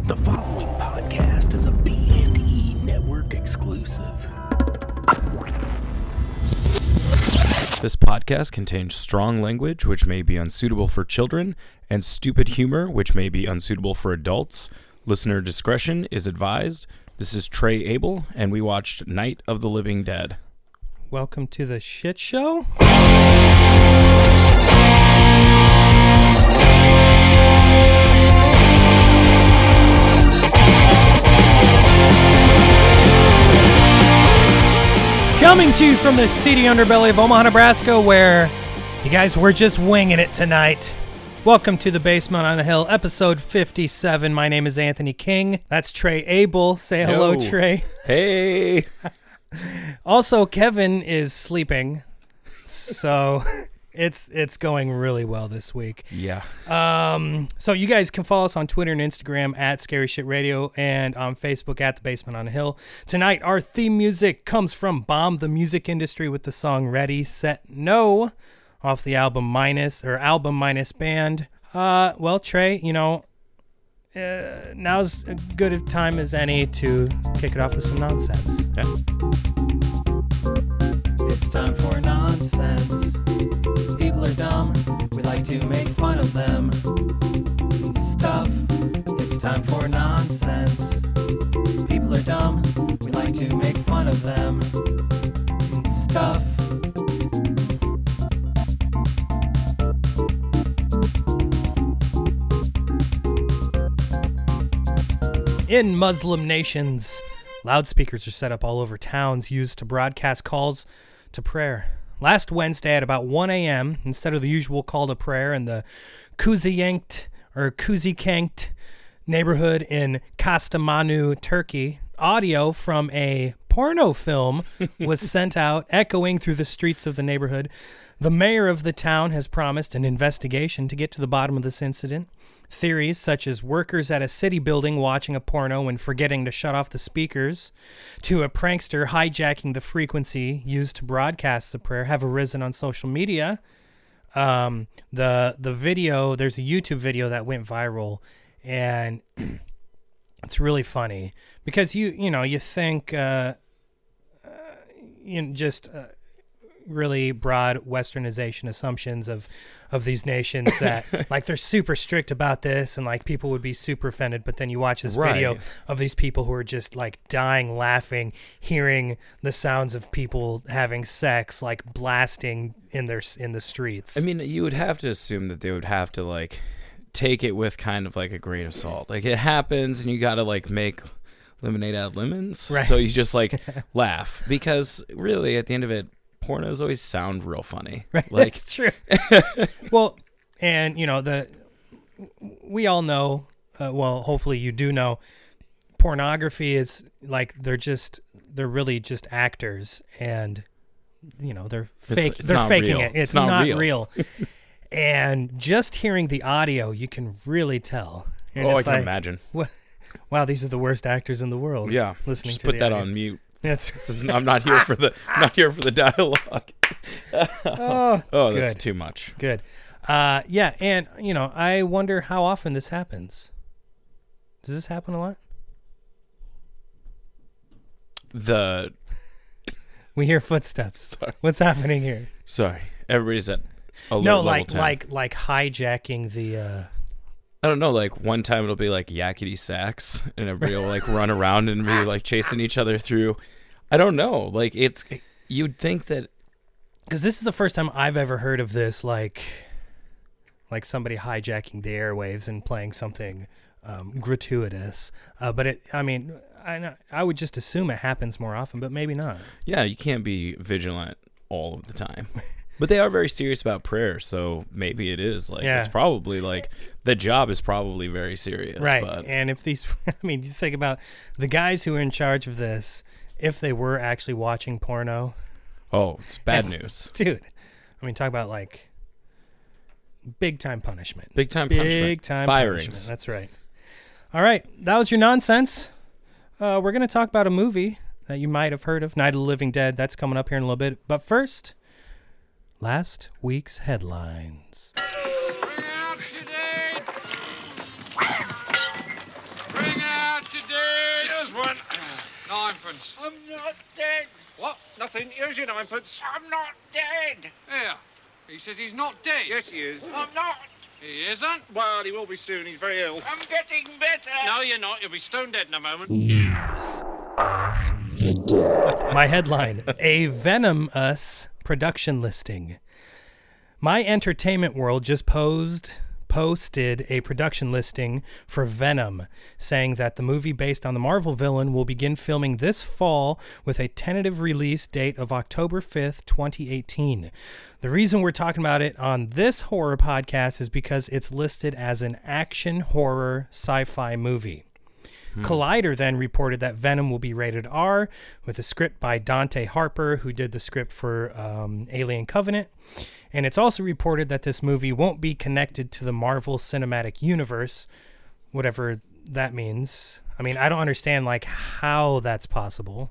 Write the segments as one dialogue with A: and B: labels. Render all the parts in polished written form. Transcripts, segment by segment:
A: The following podcast is a B&E Network exclusive. This podcast contains strong language which may be unsuitable for children and stupid humor which may be unsuitable for adults. Listener discretion is advised. This is Trey Abel, and we watched Night of the Living Dead.
B: Welcome to the shit show. Coming to you from the seedy underbelly of Omaha, Nebraska, where you guys were just winging it tonight. Welcome to the Basement on the Hill, episode 57. My name is Anthony King. That's Trey Abel. Say hello,
A: Yo.
B: Trey.
A: Hey!
B: Also, Kevin is sleeping, so it's going really well this week.
A: Yeah.
B: So you guys can follow us on Twitter and Instagram at Scary Shit Radio and on Facebook at The Basement on the Hill. Tonight, our theme music comes from Bomb the Music Industry with the song Ready, Set, No off the album Minus Band. Well, Trey, you know, now's as good a time as any to kick it off with some nonsense.
A: Yeah.
B: It's time for nonsense. People are dumb. We like to make fun of them. And stuff. It's time for nonsense. People are dumb. We like to make fun of them. And stuff. In Muslim nations, loudspeakers are set up all over towns used to broadcast calls to prayer. Last Wednesday at about 1 a.m., instead of the usual call to prayer in the Kuzikankt neighborhood in Kastamonu, Turkey, audio from a porno film was sent out, echoing through the streets of the neighborhood. The mayor of the town has promised an investigation to get to the bottom of this incident. Theories such as workers at a city building watching a porno and forgetting to shut off the speakers, to a prankster hijacking the frequency used to broadcast the prayer, have arisen on social media. The video, there's a YouTube video that went viral, and it's really funny because you think really broad westernization assumptions of these nations that like they're super strict about this and like people would be super offended, but then you watch this video of these people who are just like dying laughing, hearing the sounds of people having sex like blasting in the streets.
A: I mean, you would have to assume that they would have to like take it with kind of like a grain of salt. Like it happens and you got to like make lemonade out of lemons.
B: Right.
A: So you just like laugh because really at the end of it, pornos always sound real funny.
B: Right.
A: Like
B: That's true. Well, and we all know, well, hopefully you do know, pornography is like they're really just actors, and they're fake. They're faking it. It's not real. And just hearing the audio, you can really tell.
A: I can imagine.
B: Wow, these are the worst actors in the world.
A: Yeah,
B: listening
A: just
B: to
A: put that
B: audio.
A: on mute.
B: I'm
A: not here for the dialogue. Oh, that's
B: good.
A: too much.
B: Good. Yeah, and I wonder how often this happens. Does this happen a lot? We hear footsteps.
A: Sorry.
B: What's happening here?
A: Sorry, everybody's at alert
B: No,
A: level
B: like
A: 10.
B: like hijacking the.
A: I don't know. Like one time it'll be like yakety sax, and everybody will like run around and be like chasing each other through. I don't know. Like you'd think that
B: because this is the first time I've ever heard of this, like somebody hijacking the airwaves and playing something gratuitous. But I would just assume it happens more often, but maybe not.
A: Yeah, you can't be vigilant all of the time. But they are very serious about prayer, so maybe it is. Like, it's probably like the job is probably very serious.
B: Right.
A: But
B: and if these, you think about the guys who are in charge of this, if they were actually watching porno.
A: Oh, it's bad news.
B: Dude. Talk about like big time punishment.
A: Big time punishment. Firings.
B: Punishment. That's right. All right. That was your nonsense. We're going to talk about a movie that you might have heard of, Night of the Living Dead. That's coming up here in a little bit. But first, last week's headlines.
C: Bring ninepence.
D: I'm not dead.
C: What? Nothing. Here's your ninepence.
D: I'm not dead.
C: Here. He says he's not dead.
D: Yes, he is. I'm not.
C: He isn't.
D: Well, he will be soon. He's very ill. I'm getting better.
C: No, you're not. You'll be stone dead in a moment.
B: My headline: A Venomous production listing. My Entertainment World just posted a production listing for Venom, saying that the movie based on the Marvel villain will begin filming this fall with a tentative release date of October 5th, 2018. The reason we're talking about it on this horror podcast is because it's listed as an action horror sci-fi movie. Collider then reported that Venom will be rated R with a script by Dante Harper, who did the script for Alien Covenant. And it's also reported that this movie won't be connected to the Marvel Cinematic Universe, whatever that means. I mean, I don't understand like how that's possible.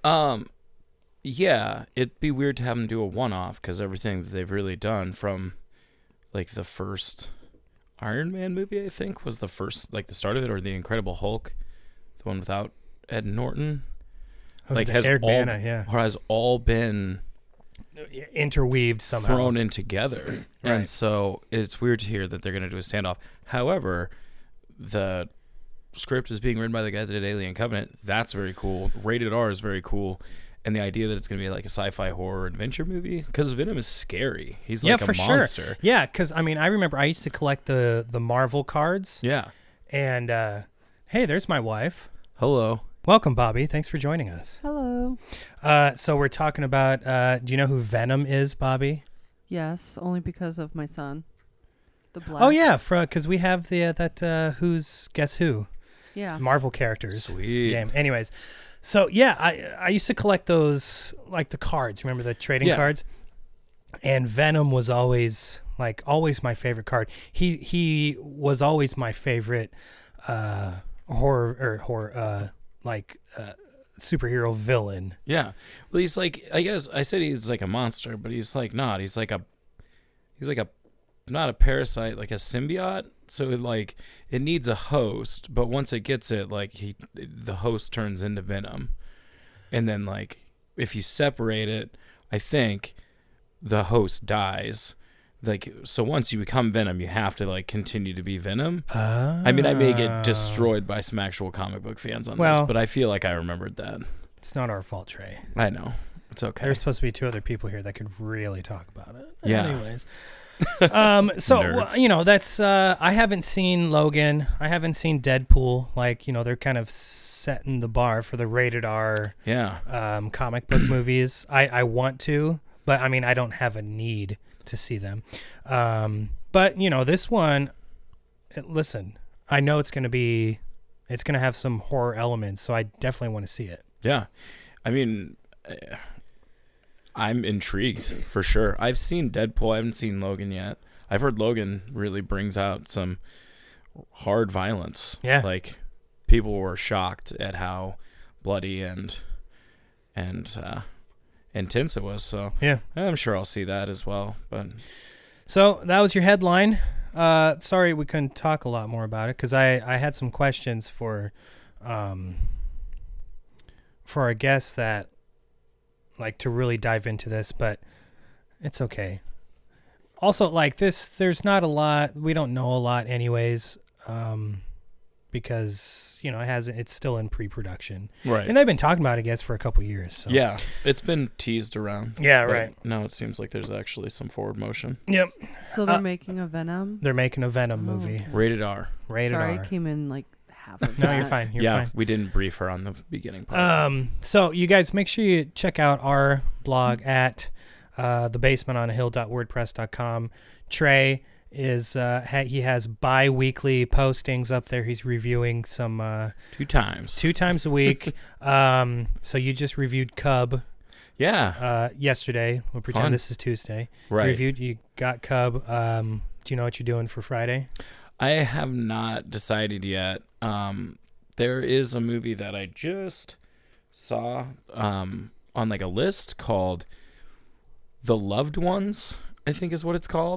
A: Yeah, it'd be weird to have them do a one-off because everything that they've really done from like the first Iron Man movie, I think, was the first, like the start of it, or the Incredible Hulk, the one without Ed Norton, like has
B: Eric
A: all,
B: Bana, yeah,
A: or has all been
B: interweaved somehow,
A: thrown in together.
B: Right.
A: And so it's weird to hear that they're going to do a standoff. However, the script is being written by the guy that did Alien Covenant. That's very cool. Rated R is very cool. And the idea that it's going to be like a sci-fi horror adventure movie, because Venom is scary. He's like a monster.
B: Sure. Yeah, because I mean, I remember I used to collect the Marvel cards.
A: Yeah.
B: And hey, there's my wife.
A: Hello.
B: Welcome, Bobby. Thanks for joining us.
E: Hello.
B: So we're talking about, do you know who Venom is, Bobby?
E: Yes, only because of my son. The black.
B: Oh, yeah, because we have the Who's Guess Who?
E: Yeah.
B: Marvel characters
A: Sweet.
B: game. Anyways, so yeah, I used to collect those, like the cards. Remember the trading cards? And Venom was always my favorite card. He was always my favorite superhero villain.
A: Yeah. Well, he's like, I guess I said he's like a monster, but he's like not. He's like a not a parasite, like a symbiote. So it needs a host, but once it gets it, the host turns into Venom. And then if you separate it, I think the host dies. So once you become Venom, you have to continue to be Venom. I mean, I may get destroyed by some actual comic book fans on this, but I feel like I remembered that.
B: It's not our fault, Trey.
A: I know. It's okay.
B: There's supposed to be two other people here that could really talk about it.
A: Yeah.
B: Anyways. That's I haven't seen Logan. I haven't seen Deadpool. They're kind of setting the bar for the rated R comic book movies. I want to, but I mean, I don't have a need to see them. But this one, listen, I know it's going to have some horror elements, so I definitely want to see it.
A: Yeah. I mean, I'm intrigued for sure. I've seen Deadpool. I haven't seen Logan yet. I've heard Logan really brings out some hard violence.
B: Yeah.
A: People were shocked at how bloody and intense it was. So
B: yeah,
A: I'm sure I'll see that as well. But
B: so that was your headline. Sorry we couldn't talk a lot more about it because I had some questions for our guests that to really dive into this, but it's okay. Also, there's not a lot. We don't know a lot anyways, because it's still in pre-production,
A: right?
B: And they've been talking about it, I guess, for a couple years. So.
A: Yeah, it's been teased around.
B: Yeah, right.
A: Now it seems like there's actually some forward motion.
B: Yep.
E: So they're making a Venom.
B: They're making a Venom movie.
E: Okay.
A: Rated R.
B: Rated
E: Sorry,
B: R.
E: I came in half of
B: No,
E: that.
B: you're fine. You're fine.
A: We didn't brief her on the beginning part.
B: So you guys make sure you check out our blog at thebasementonahill.wordpress.com. Trey is he has bi-weekly postings up there. He's reviewing some
A: two times
B: a week. So you just reviewed Cub.
A: Yeah.
B: Yesterday. We'll pretend
A: Fun.
B: this is Tuesday.
A: Right.
B: You got Cub. Do you know what you're doing for Friday?
A: I have not decided yet. There is a movie that I just saw on a list called The Loved Ones, I think is what it's called.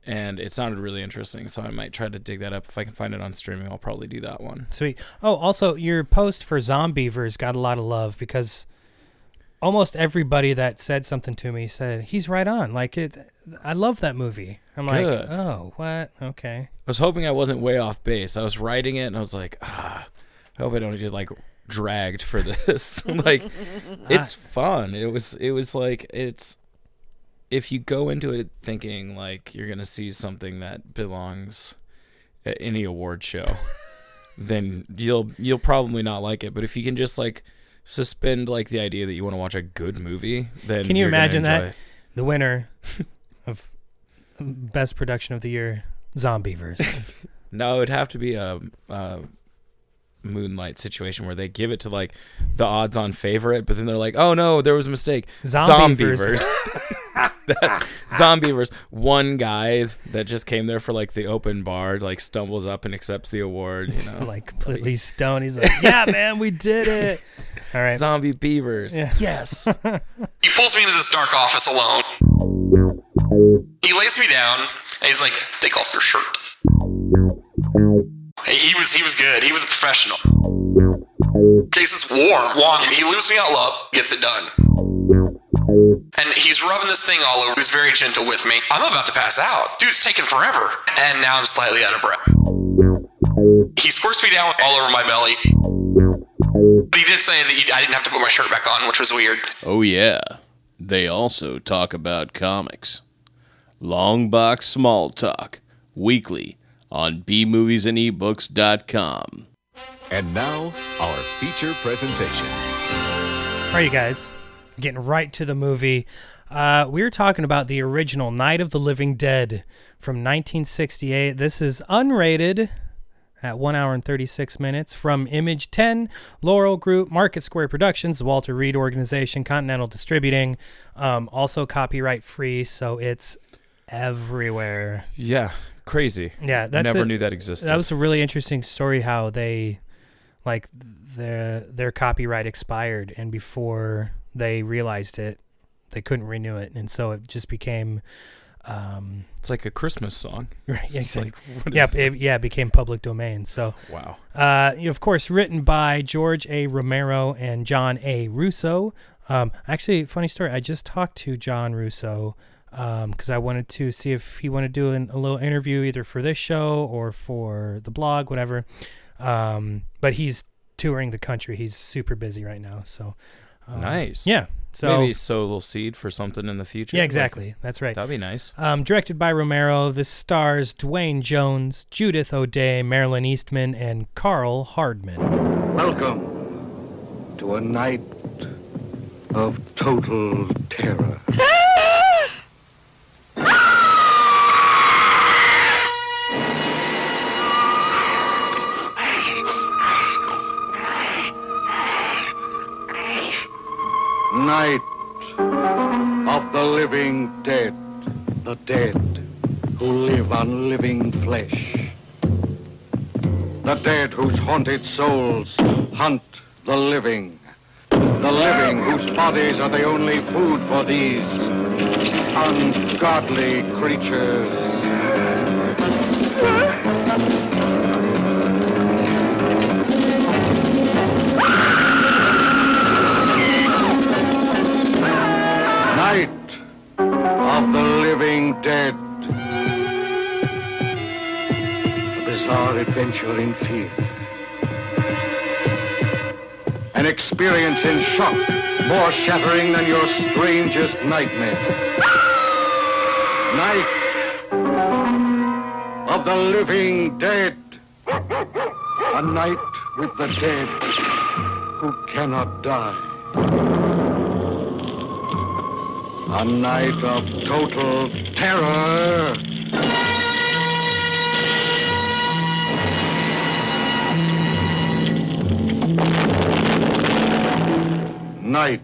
A: and it sounded really interesting. So I might try to dig that up. If I can find it on streaming, I'll probably do that one.
B: Sweet. Oh, also, your post for Zombievers got a lot of love because almost everybody that said something to me said, he's right on. Like, I love that movie. I'm
A: Good.
B: like, oh, what? Okay.
A: I was hoping I wasn't way off base. I was writing it, and I was like, I hope I don't get, like, dragged for this. Like, it's fun. It was like, if you go into it thinking like you're gonna see something that belongs at any award show, then you'll probably not like it. But if you can just like suspend like the idea that you want to watch a good movie, then
B: Can you
A: you're gonna
B: imagine
A: enjoy
B: that? The winner of Best Production of the Year, Zombievers.
A: No, it would have to be a Moonlight situation where they give it to like the odds-on favorite, but then they're like, "Oh no, there was a mistake."
B: Zombievers.
A: Zombievers. One guy that just came there for like the open bar like stumbles up and accepts the award. You know,
B: Like completely stoned. He's like, yeah, man, we did it. All right.
A: Zombie Beavers.
B: Yeah.
A: Yes.
F: He pulls me into this dark office alone. He lays me down, and he's like, "Take off your shirt." He was good. He was a professional. Takes this warm wand. He loops me out low, gets it done. And he's rubbing this thing all over. He was very gentle with me. I'm about to pass out. Dude's taking forever. And now I'm slightly out of breath. He squirts me down all over my belly. But he did say that I didn't have to put my shirt back on, which was weird.
G: Oh yeah, they also talk about comics. Long Box Small Talk, weekly on bmoviesandebooks.com.
H: And now, our feature presentation.
B: All right, you guys. Getting right to the movie. We were talking about the original Night of the Living Dead from 1968. This is unrated at 1 hour and 36 minutes from Image 10, Laurel Group, Market Square Productions, the Walter Reed Organization, Continental Distributing. Also copyright free, so it's everywhere.
A: Yeah. Crazy.
B: Yeah, that's
A: never knew that existed.
B: That was a really interesting story how they like their copyright expired, and before they realized it, they couldn't renew it, and so it just became
A: it's like a Christmas song.
B: right.
A: It's like, what
B: Yeah,
A: is
B: it became public domain. So
A: wow.
B: Of course, written by George A. Romero and John A. Russo. Actually, funny story. I just talked to John Russo because I wanted to see if he wanted to do a little interview either for this show or for the blog, whatever. But he's touring the country. He's super busy right now. So
A: Nice.
B: Yeah. So
A: maybe sow a little seed for something in the future.
B: Yeah, exactly. That's right.
A: That'd be nice.
B: Directed by Romero, this stars Dwayne Jones, Judith O'Dea, Marilyn Eastman, and Carl Hardman.
I: Welcome to a night of total terror. Night of the living dead, the dead who live on living flesh, the dead whose haunted souls hunt the living whose bodies are the only food for these ungodly creatures. Night of the living dead. A bizarre adventure in fear. An experience in shock more shattering than your strangest nightmare. Night of the living dead. A night with the dead who cannot die. A night of total terror. Night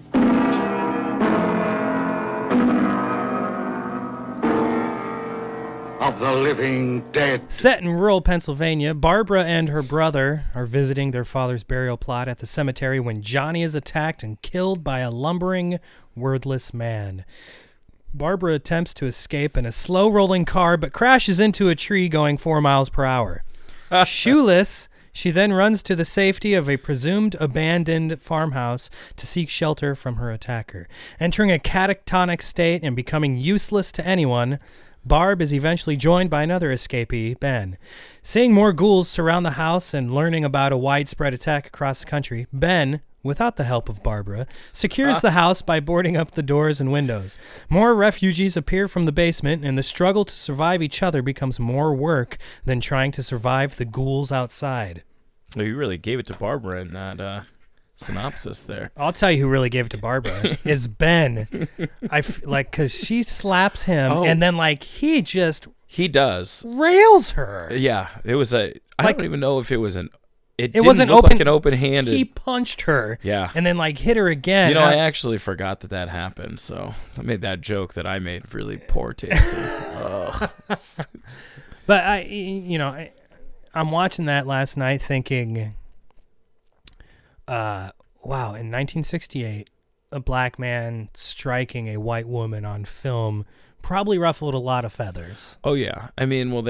I: of the living dead.
B: Set in rural Pennsylvania, Barbara and her brother are visiting their father's burial plot at the cemetery when Johnny is attacked and killed by a lumbering, wordless man. Barbara attempts to escape in a slow-rolling car, but crashes into a tree going 4 miles per hour. Shoeless, she then runs to the safety of a presumed abandoned farmhouse to seek shelter from her attacker. Entering a catatonic state and becoming useless to anyone, Barb is eventually joined by another escapee, Ben. Seeing more ghouls surround the house and learning about a widespread attack across the country, Ben, without the help of Barbara, secures the house by boarding up the doors and windows. More refugees appear from the basement, and the struggle to survive each other becomes more work than trying to survive the ghouls outside.
A: Well, you really gave it to Barbara in that synopsis there.
B: I'll tell you who really gave it to Barbara is Ben. Because she slaps him, and then he
A: does
B: rails her.
A: Yeah, it was I don't even know if it was It
B: wasn't
A: look
B: open.
A: like an open-handed.
B: He punched her.
A: Yeah.
B: And then hit her again.
A: You know, I actually forgot that happened, so I made that joke that I made really poor taste.
B: But I'm watching that last night thinking, wow, in 1968, a black man striking a white woman on film probably ruffled a lot of feathers.
A: Oh yeah. I mean, well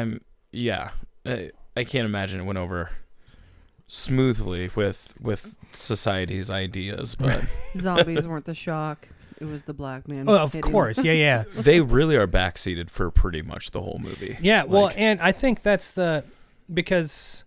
A: I can't imagine it went over smoothly with society's ideas, but
E: Zombies weren't the shock. It was the black man.
B: Oh, of
E: hitting.
B: course. Yeah.
A: They really are backseated for pretty much the whole movie.
B: Yeah, well, and I think that's because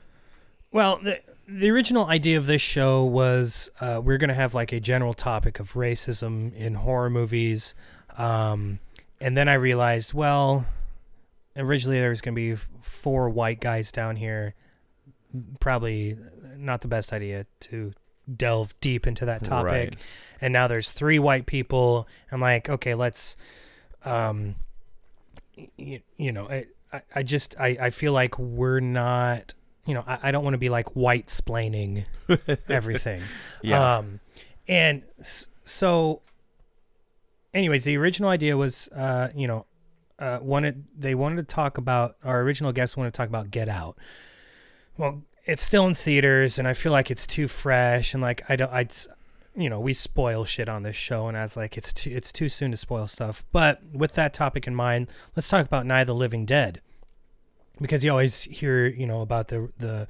B: the original idea of this show was we're going to have a general topic of racism in horror movies. And then I realized, originally there was going to be 4 white guys down here. Probably not the best idea to delve deep into that topic.
A: Right.
B: And now there's 3 white people. I'm like, okay, let's, I feel like we're not, I don't want to be white splaining everything.
A: Yeah.
B: And so anyways, the original idea was, they wanted to talk about, our original guest wanted to talk about Get Out. Well, it's still in theaters, and I feel like it's too fresh, and we spoil shit on this show, and I was like, it's too soon to spoil stuff. But with that topic in mind, let's talk about Night of the Living Dead, because you always hear, about the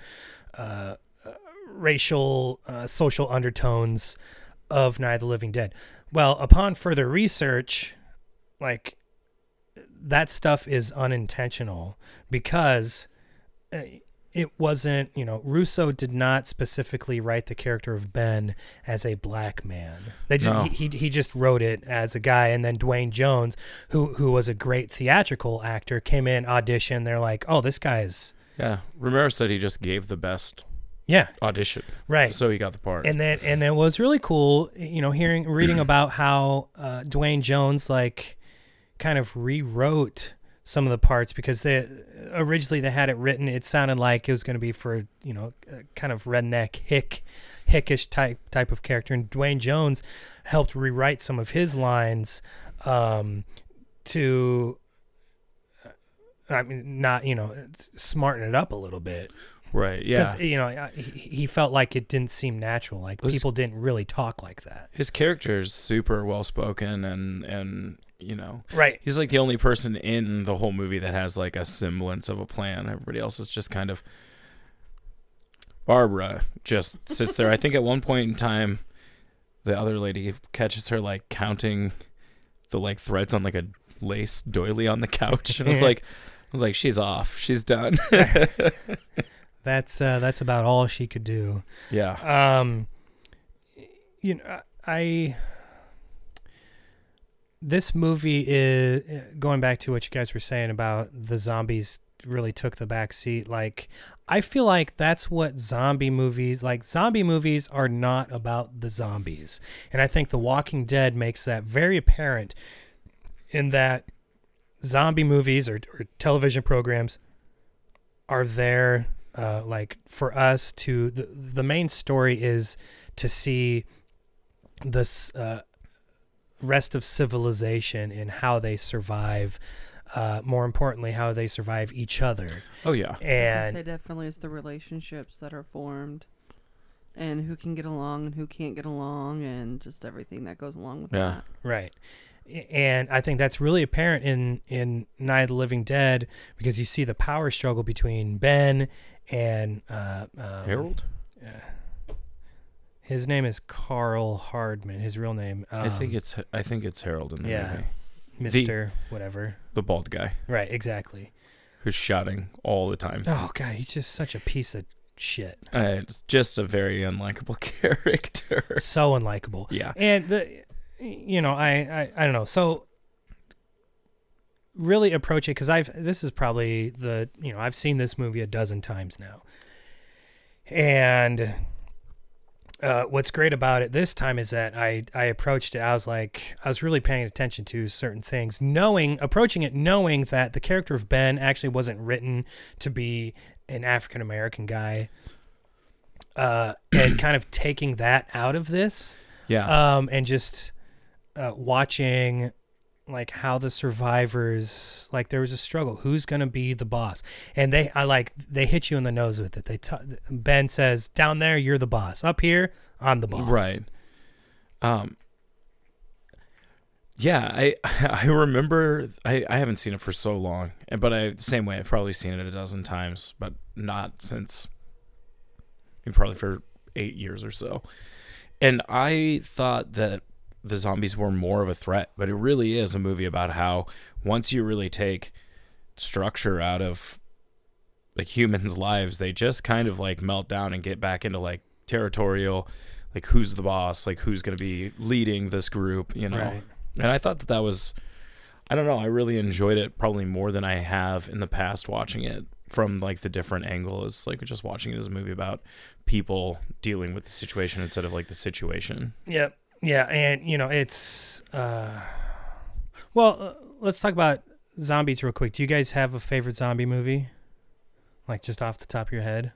B: racial, social undertones of Night of the Living Dead. Well, upon further research, that stuff is unintentional because it wasn't, Russo did not specifically write the character of Ben as a black man. He just wrote it as a guy, and then Dwayne Jones, who was a great theatrical actor, came in, auditioned. They're like, oh, this guy is...
A: Yeah, Romero said he just gave the best audition.
B: Right.
A: So he got the part.
B: And then what was really cool, reading about how Dwayne Jones kind of rewrote some of the parts, because originally they had it written, it sounded like it was going to be for, kind of redneck hickish type of character, and Dwayne Jones helped rewrite some of his lines to smarten it up a little bit.
A: Right, yeah.
B: Because, he felt like it didn't seem natural, people didn't really talk like that.
A: His character is super well-spoken, and
B: right.
A: He's the only person in the whole movie that has a semblance of a plan. Everybody else is just kind of... Barbara just sits there. I think at one point in time, the other lady catches her counting the threads on a lace doily on the couch, and I was like, she's off. She's done.
B: That's about all she could do.
A: Yeah.
B: This movie is, going back to what you guys were saying about the zombies really took the back seat. I feel like that's what zombie movies are not about the zombies. And I think The Walking Dead makes that very apparent, in that zombie movies or television programs are there for us to, the main story is to see this rest of civilization and how they survive, more importantly how they survive each other.
A: Oh yeah.
B: And
E: I'd say definitely it's the relationships that are formed and who can get along and who can't get along, and just everything that goes along with that.
B: Right. And I think that's really apparent in Night of the Living Dead, because you see the power struggle between Ben and
A: Harold?
B: His name is Carl Hardman. His real name.
A: I think it's Harold in the
B: yeah,
A: movie.
B: Mr. whatever.
A: The bald guy
B: Right, exactly.
A: who's shouting all the time.
B: Oh God, he's just such a piece of shit.
A: It's just a very unlikable character.
B: So unlikable.
A: Yeah.
B: And I don't know. So really approach it, because this is probably I've seen this movie a dozen times now. And what's great about it this time is that I approached it. I was really paying attention to certain things, approaching it knowing that the character of Ben actually wasn't written to be an African American guy, and kind of taking that out of this, and just watching like how the survivors, like there was a struggle. Who's gonna be the boss? And they hit you in the nose with it. Ben says, "Down there, you're the boss. Up here, I'm the boss."
A: Right. Yeah, I remember. I haven't seen it for so long, but same way. I've probably seen it a dozen times, but not since. Probably for 8 years or so. And I thought that the zombies were more of a threat, but it really is a movie about how once you really take structure out of like humans' lives, they just kind of like melt down and get back into like territorial, like who's the boss, like who's going to be leading this group,
B: Right.
A: And I thought that was, I don't know, I really enjoyed it probably more than I have in the past watching it from like the different angles, like just watching it as a movie about people dealing with the situation instead of like the situation.
B: Yep. Yeah, and it's let's talk about zombies real quick. Do you guys have a favorite zombie movie? Like just off the top of your head?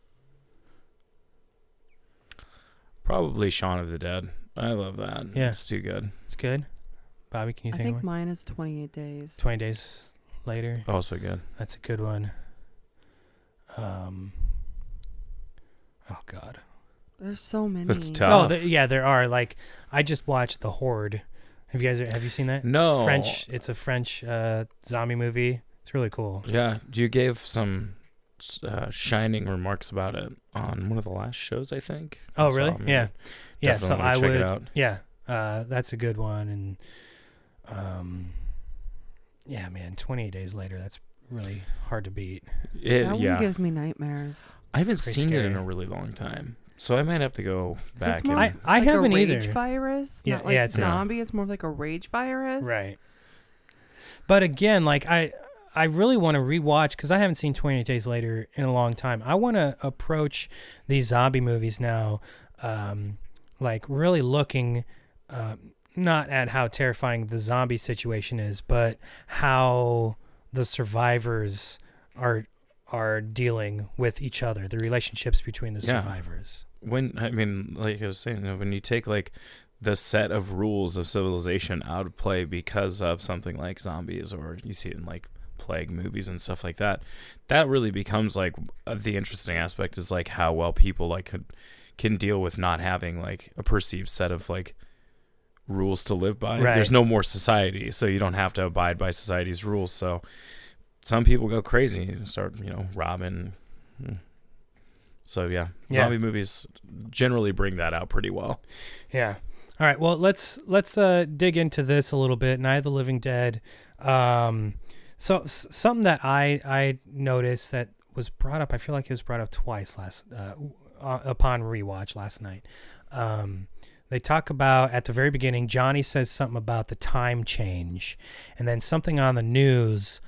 A: Probably Shaun of the Dead. I love that.
B: Yeah.
A: It's too good.
B: It's good. Bobby, can you
E: I
B: think of
E: think
B: one?
E: mine is 28 Days.
B: 20 Days Later.
A: Also good.
B: That's a good one. Oh God.
E: There's so many.
A: It's tough.
B: There are. Like, I just watched The Horde. Have you seen that?
A: No.
B: It's a French zombie movie. It's really cool.
A: Yeah. You gave some shining remarks about it on one of the last shows, I think.
B: Oh,
A: So,
B: really?
A: I mean,
B: Yeah. Yeah. So
A: definitely
B: I
A: check
B: would.
A: it out.
B: Yeah. That's a good one. And yeah, man. 28 Days Later. That's really hard to beat.
E: That one gives me nightmares.
A: I haven't
B: Pretty
A: seen
B: scary.
A: it in a really long time, so I might have to go back.
E: It's more
A: and,
B: I
E: like
B: haven't
E: a rage
B: either.
E: virus.
B: Yeah,
E: Not like
B: yeah, it's-
E: zombie. It's more like a rage virus.
B: Right. But again, like I really want to rewatch, because I haven't seen 28 Days Later in a long time. I want to approach these zombie movies now, like really looking not at how terrifying the zombie situation is, but how the survivors are dealing with each other, the relationships between the survivors.
A: like I was saying, when you take like the set of rules of civilization out of play because of something like zombies, or you see it in like plague movies and stuff like that, that really becomes like the interesting aspect is like how well people like can deal with not having like a perceived set of like rules to live by.
B: Right.
A: There's no more society, so you don't have to abide by society's rules. So some people go crazy and start, robbing. So yeah, zombie movies generally bring that out pretty well.
B: Yeah. All right. Well, let's dig into this a little bit. Night of the Living Dead. So something that I noticed that was brought up. I feel like it was brought up twice upon rewatch last night. They talk about at the very beginning. Johnny says something about the time change, and then something on the news.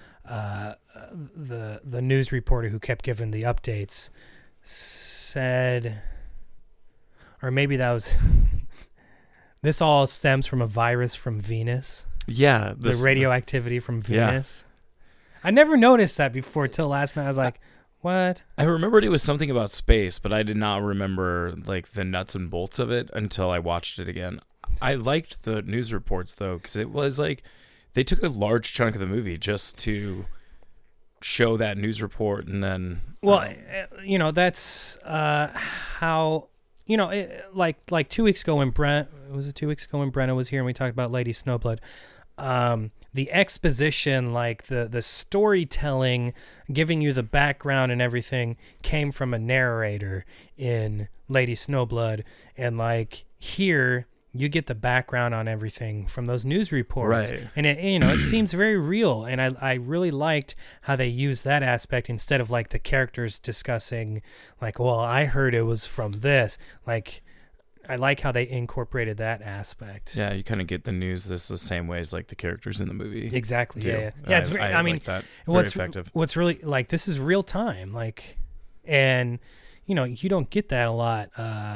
B: The news reporter who kept giving the updates said, or maybe that was. This all stems from a virus from Venus.
A: Yeah.
B: The radioactivity from Venus. I never noticed that before till last night. I was like, what?
A: I remembered it was something about space, but I did not remember like the nuts and bolts of it until I watched it again. I liked the news reports though, because it was like they took a large chunk of the movie just to show that news report, and then
B: well, that's how like 2 weeks ago when Brenna was here and we talked about Lady Snowblood, the exposition, like the storytelling, giving you the background and everything came from a narrator in Lady Snowblood, and like here you get the background on everything from those news reports,
A: right?
B: And it seems very real, and I really liked how they used that aspect instead of like the characters discussing like, well, I heard it was from this. Like, I like how they incorporated that aspect.
A: Yeah, you kind of get the news the same way as like the characters in the movie.
B: Exactly.
A: do.
B: Yeah. It's very, I mean,
A: like that.
B: what's
A: Very effective.
B: What's really like, this is real time, like, and you don't get that a lot.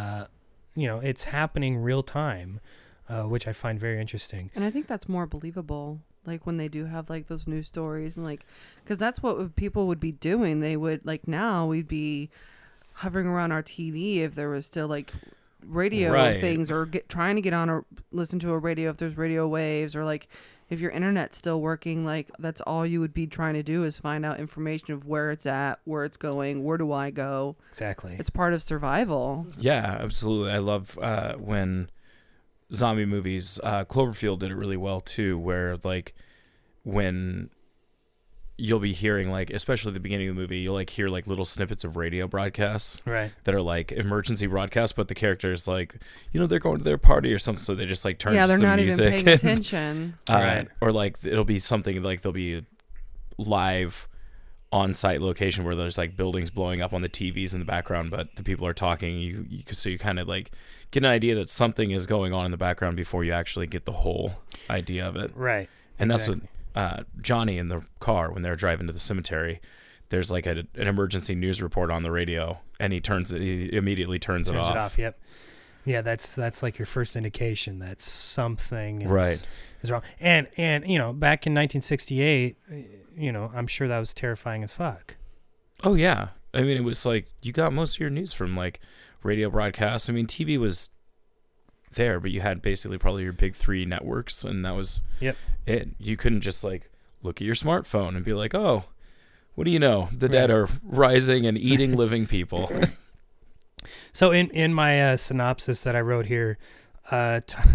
B: It's happening real time, which I find very interesting.
E: And I think that's more believable. Like when they do have like those news stories and like, because that's what people would be doing. They would like, now we'd be hovering around our TV if there was still like radio things, or trying to get on or listen to a radio if there's radio waves, or like if your internet's still working, like that's all you would be trying to do is find out information of where it's at, where it's going, where do I go.
B: Exactly.
E: It's part of survival.
A: Yeah, absolutely. I love when zombie movies, Cloverfield did it really well too, where like when you'll be hearing, like, especially at the beginning of the movie, you'll like hear like little snippets of radio broadcasts,
B: right,
A: that are like emergency broadcasts, but the characters like, they're going to their party or something, so they just like turn to
E: they're
A: some
E: not
A: music
E: even paying attention.
A: right. Or like it'll be something like there'll be live on-site location where there's like buildings blowing up on the TVs in the background, but the people are talking. So you kind of like get an idea that something is going on in the background before you actually get the whole idea of it,
B: right?
A: And
B: exactly.
A: that's what Johnny in the car, when they're driving to the cemetery, there's like an emergency news report on the radio, and he immediately turns it off.
B: Yep. Yeah, that's like your first indication that something
A: is
B: wrong. And back in 1968, I'm sure that was terrifying as fuck.
A: Oh yeah, I mean, it was like you got most of your news from like radio broadcasts. I mean, TV was there, but you had basically probably your big three networks, and that was it. You couldn't just like look at your smartphone and be like, oh, what do you know? The dead are rising and eating living people.
B: So in my synopsis that I wrote here, talking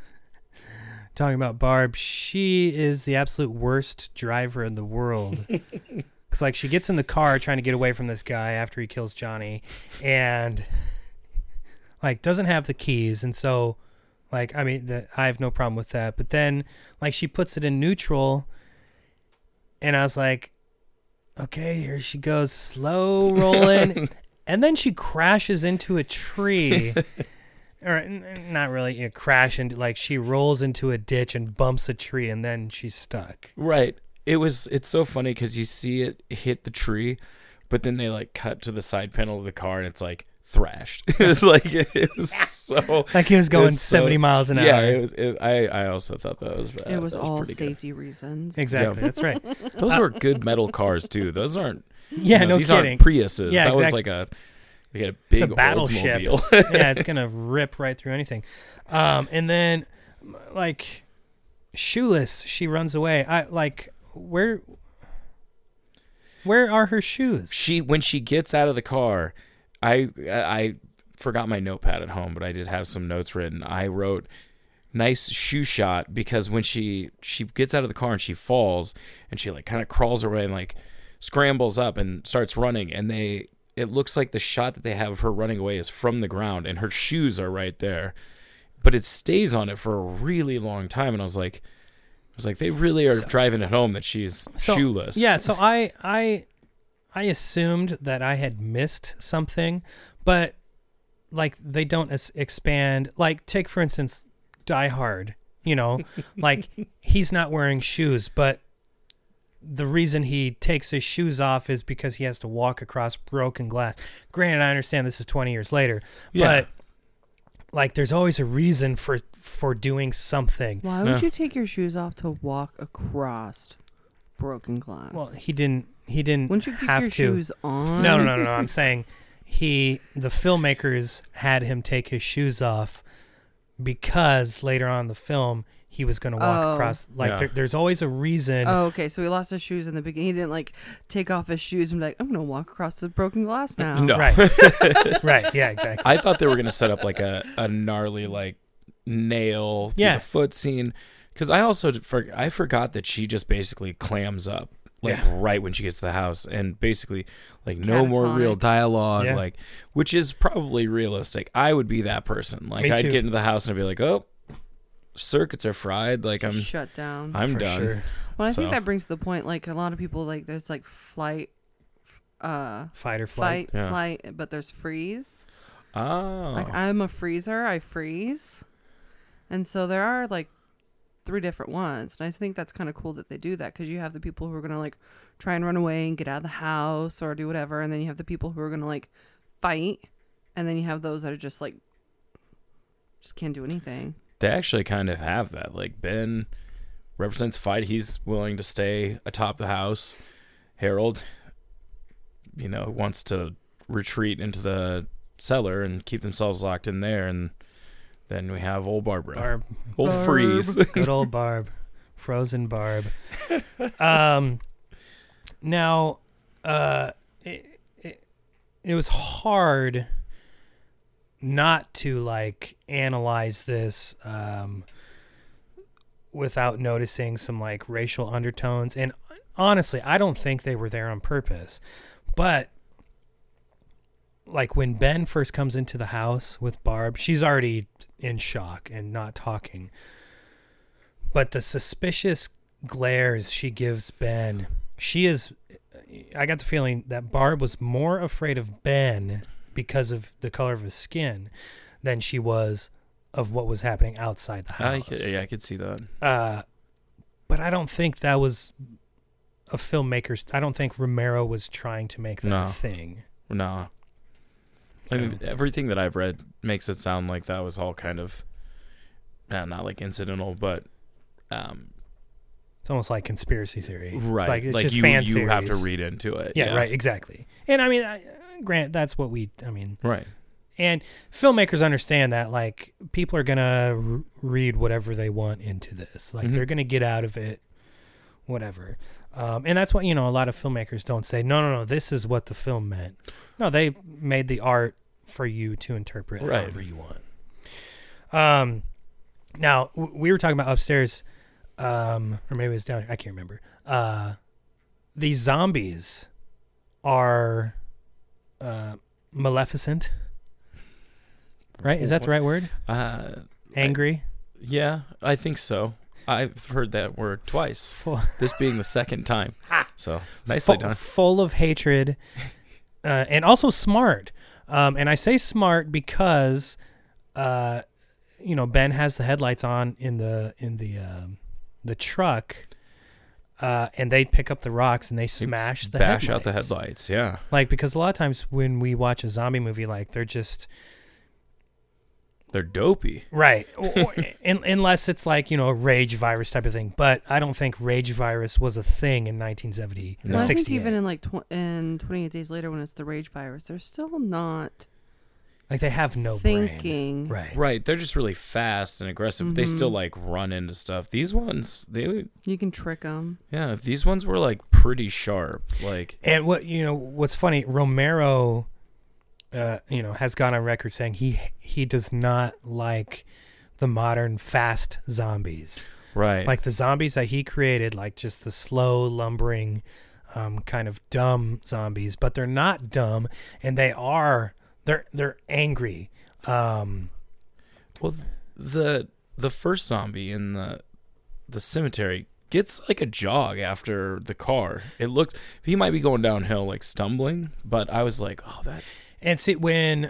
B: about Barb, she is the absolute worst driver in the world. It's like she gets in the car trying to get away from this guy after he kills Johnny, and like doesn't have the keys, and so like, I mean, I have no problem with that. But then like she puts it in neutral, and I was like, okay, here she goes, slow rolling. And then she crashes into a tree. Or not really a crash, and like she rolls into a ditch and bumps a tree, and then she's stuck.
A: Right. It's so funny because you see it hit the tree, but then they like cut to the side panel of the car and it's like thrashed. It was so
B: like he was going 70 miles an hour.
A: Yeah, I also thought that was bad.
E: It was all
A: pretty
E: safety reasons.
B: Exactly, that's right.
A: Those are good metal cars too. Those aren't.
B: No
A: these
B: kidding.
A: Aren't Priuses.
B: Yeah,
A: that was
B: exactly.
A: like we had a big
B: it's a battleship. Yeah, it's gonna rip right through anything. And then like shoeless, she runs away. I like where are her shoes?
A: When she gets out of the car, I forgot my notepad at home, but I did have some notes written. I wrote nice shoe shot, because when she gets out of the car and she falls and she like kind of crawls away and like scrambles up and starts running, and it looks like the shot that they have of her running away is from the ground and her shoes are right there, but it stays on it for a really long time, and I was like they really are driving it home that she's shoeless.
B: Yeah, so I assumed that I had missed something, but like they don't expand. Like take for instance Die Hard, like he's not wearing shoes, but the reason he takes his shoes off is because he has to walk across broken glass. Granted, I understand this is 20 years later, but like there's always a reason for doing something.
E: Why would you take your shoes off to walk across broken glass?
B: Well, he didn't
E: Wouldn't you keep
B: have
E: your
B: to.
E: shoes on?
B: No. I'm saying the filmmakers had him take his shoes off because later on in the film he was going to walk across. Like
A: Yeah.
B: there's always a reason.
E: Oh, okay. So he lost his shoes in the beginning. He didn't like take off his shoes and be like, I'm going to walk across the broken glass now.
A: No.
B: Right. Right. Yeah, exactly.
A: I thought they were gonna set up like a gnarly like nail through
B: Yeah.
A: the foot scene, because I forgot that she just basically clams up like right when she gets to the house, and basically like no more real
E: Catatonic.
A: dialogue,
B: Yeah.
A: like, which is probably realistic. I would be that person. Like
B: Me
A: I'd
B: too.
A: get into the house and I'd be like, oh, circuits are fried. Like
E: Shut down.
A: I'm
B: For
A: done.
B: sure.
E: Well, I think
A: So-
E: that brings to the point, like a lot of people, like there's like flight,
B: Fight or flight.
A: Yeah.
E: flight, but there's freeze.
A: Oh,
E: Like I'm a freezer, I freeze. And so there are like 3 different ones. And I think that's kind of cool that they do that, because you have the people who are going to like try and run away and get out of the house or do whatever. And then you have the people who are going to like fight. And then you have those that are just like, just can't do anything.
A: they actually kind of have that. Like Ben represents fight. He's willing to stay atop the house. Harold, wants to retreat into the cellar and keep themselves locked in there. And then we have old Barbara. Old
E: Barb.
A: Freeze.
B: Good old Barb. Frozen Barb. Now, it was hard not to like analyze this without noticing some like racial undertones. And honestly, I don't think they were there on purpose. But like when Ben first comes into the house with Barb, she's already in shock and not talking. But the suspicious glares she gives Ben, I got the feeling that Barb was more afraid of Ben because of the color of his skin than she was of what was happening outside the house.
A: I could see that.
B: But I don't think that was a filmmaker's. I don't think Romero was trying to make that
A: No.
B: a thing.
A: No. I mean, everything that I've read makes it sound like that was all kind of, not like incidental, but
B: It's almost like conspiracy theory.
A: right.
B: Like, it's
A: like
B: just
A: you
B: fan
A: you have to
B: theories.
A: read into it.
B: Yeah, right, exactly. And I mean, Grant, that's what
A: Right.
B: and filmmakers understand that, like, people are going to read whatever they want into this. Like, they're going to get out of it whatever. And that's what, a lot of filmmakers don't say, no, this is what the film meant. No, they made the art for you to interpret however you want. Now, we were talking about upstairs, or maybe it was down here. I can't remember. These zombies are maleficent. Right? Is that the right word? Angry?
A: Yeah, I think so. I've heard that word twice. This being the second time. So, nicely done.
B: Full of hatred, and also smart. And I say smart because, Ben has the headlights on in the truck, and they pick up the rocks and they smash the
A: Bash
B: headlights.
A: out the headlights, yeah.
B: Like, because a lot of times when we watch a zombie movie, like,
A: They're dopey.
B: right. Unless it's like, a rage virus type of thing. But I don't think rage virus was a thing in 1970.
A: No.
E: Well, I think
B: 68.
E: even in like in 28 Days Later, when it's the rage virus, they're still not
B: Like, they have no brain.
E: thinking.
B: Right.
A: Right. They're just really fast and aggressive. But they still like run into stuff. These ones,
E: You can trick them.
A: these ones were like pretty sharp. Like,
B: And what's funny, Romero, has gone on record saying he does not like the modern fast zombies.
A: right.
B: Like the zombies that he created, like just the slow, lumbering, kind of dumb zombies. But they're not dumb, and they're angry.
A: Well, the first zombie in the cemetery gets like a jog after the car. It looks, he might be going downhill, like stumbling, but I was like, oh, that.
B: And see, when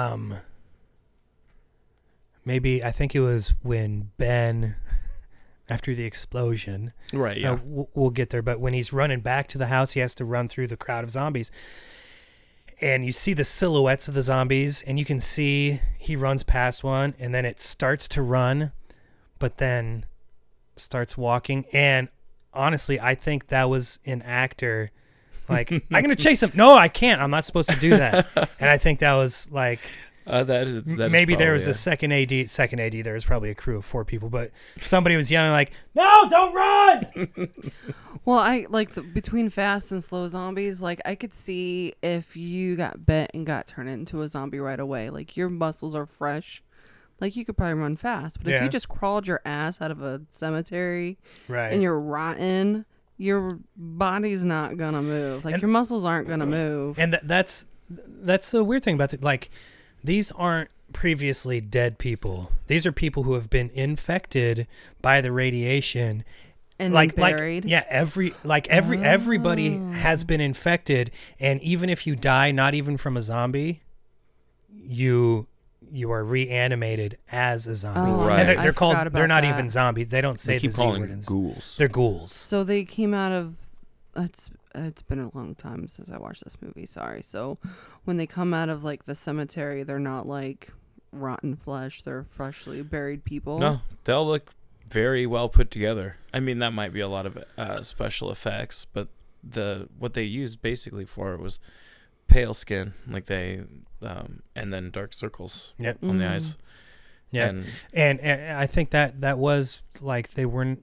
B: maybe I think it was when Ben, after the explosion,
A: Right, yeah.
B: we'll get there. But when he's running back to the house, he has to run through the crowd of zombies. And you see the silhouettes of the zombies, and you can see he runs past one, and then it starts to run, but then starts walking. And honestly, I think that was an actor. Like, I'm going to chase him. No, I can't. I'm not supposed to do that. And I think that was like,
A: That is
B: Maybe there was
A: probably
B: a second AD. There was probably a crew of 4 people, but somebody was yelling like, "No, don't run!"
E: Well, I like between fast and slow zombies. Like I could see if you got bit and got turned into a zombie right away. Like your muscles are fresh. Like you could probably run fast. But if you just crawled your ass out of a cemetery,
B: right,
E: and you're rotten, your body's not gonna move. Like your muscles aren't gonna move.
B: And that's the weird thing about it. Like these aren't previously dead people. These are people who have been infected by the radiation.
E: And buried.
B: Everybody has been infected, and even if you die, not even from a zombie, you are reanimated as a zombie.
E: Oh,
A: Right.
B: And they're called. They're not
E: that.
B: even zombies. They don't say
A: They keep
B: the Z word.
A: calling ghouls.
B: They're ghouls.
E: So they came out of. It's been a long time since I watched this movie. Sorry. So when they come out of like the cemetery, they're not like rotten flesh. They're freshly buried people.
A: No, they'll look very well put together. I mean, that might be a lot of special effects, but what they used basically for it was pale skin, like they and then dark circles on the eyes.
B: Yeah, and I think that was like they weren't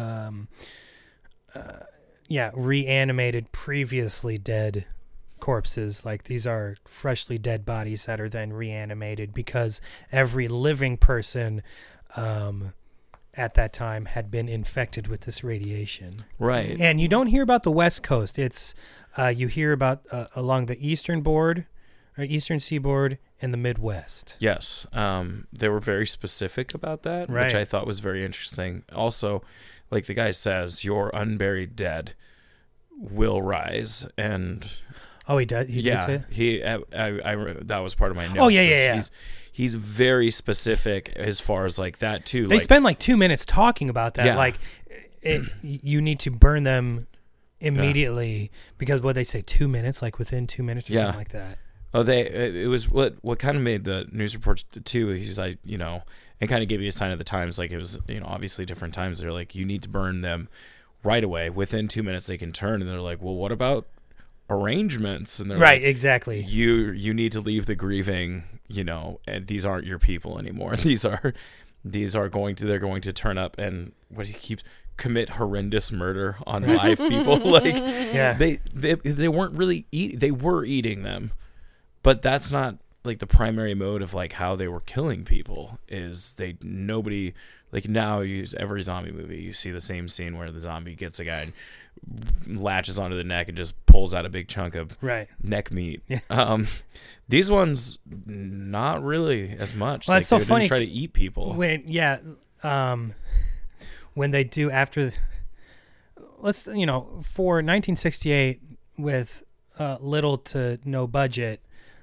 B: reanimated previously dead corpses. Like these are freshly dead bodies that are then reanimated because every living person at that time had been infected with this radiation.
A: Right.
B: And you don't hear about the West Coast. It's you hear about along the eastern seaboard and the Midwest.
A: Yes. They were very specific about that,
B: Right.
A: which I thought was very interesting. Also, like the guy says, your unburied dead will rise. And
B: oh, he did. He did say that?
A: he. I that was part of my notes.
B: Oh, yeah.
A: He's very specific as far as like that too.
B: They spend like 2 minutes talking about that.
A: Yeah.
B: Like, you need to burn them immediately because what they say 2 minutes, like within 2 minutes or something like that.
A: Oh, it was what kind of made the news reports too. He's like, and kind of gave you a sign of the times. Like it was, obviously different times. They're like, you need to burn them right away. Within 2 minutes, they can turn. And they're like, well, what about arrangements? And they're
B: right,
A: like,
B: exactly.
A: You need to leave the grieving. And these aren't your people anymore. They're going to turn up and what he keeps commit horrendous murder on live people. Like,
B: yeah,
A: they weren't really they were eating them. But that's not like the primary mode of like how they were killing people is nobody like now you use every zombie movie. You see the same scene where the zombie gets a guy and latches onto the neck and just pulls out a big chunk of neck meat.
B: Yeah.
A: These ones, not really as much.
B: Well,
A: like,
B: that's so
A: they
B: funny.
A: didn't try to eat people.
B: When they do after, for 1968 with little to no budget,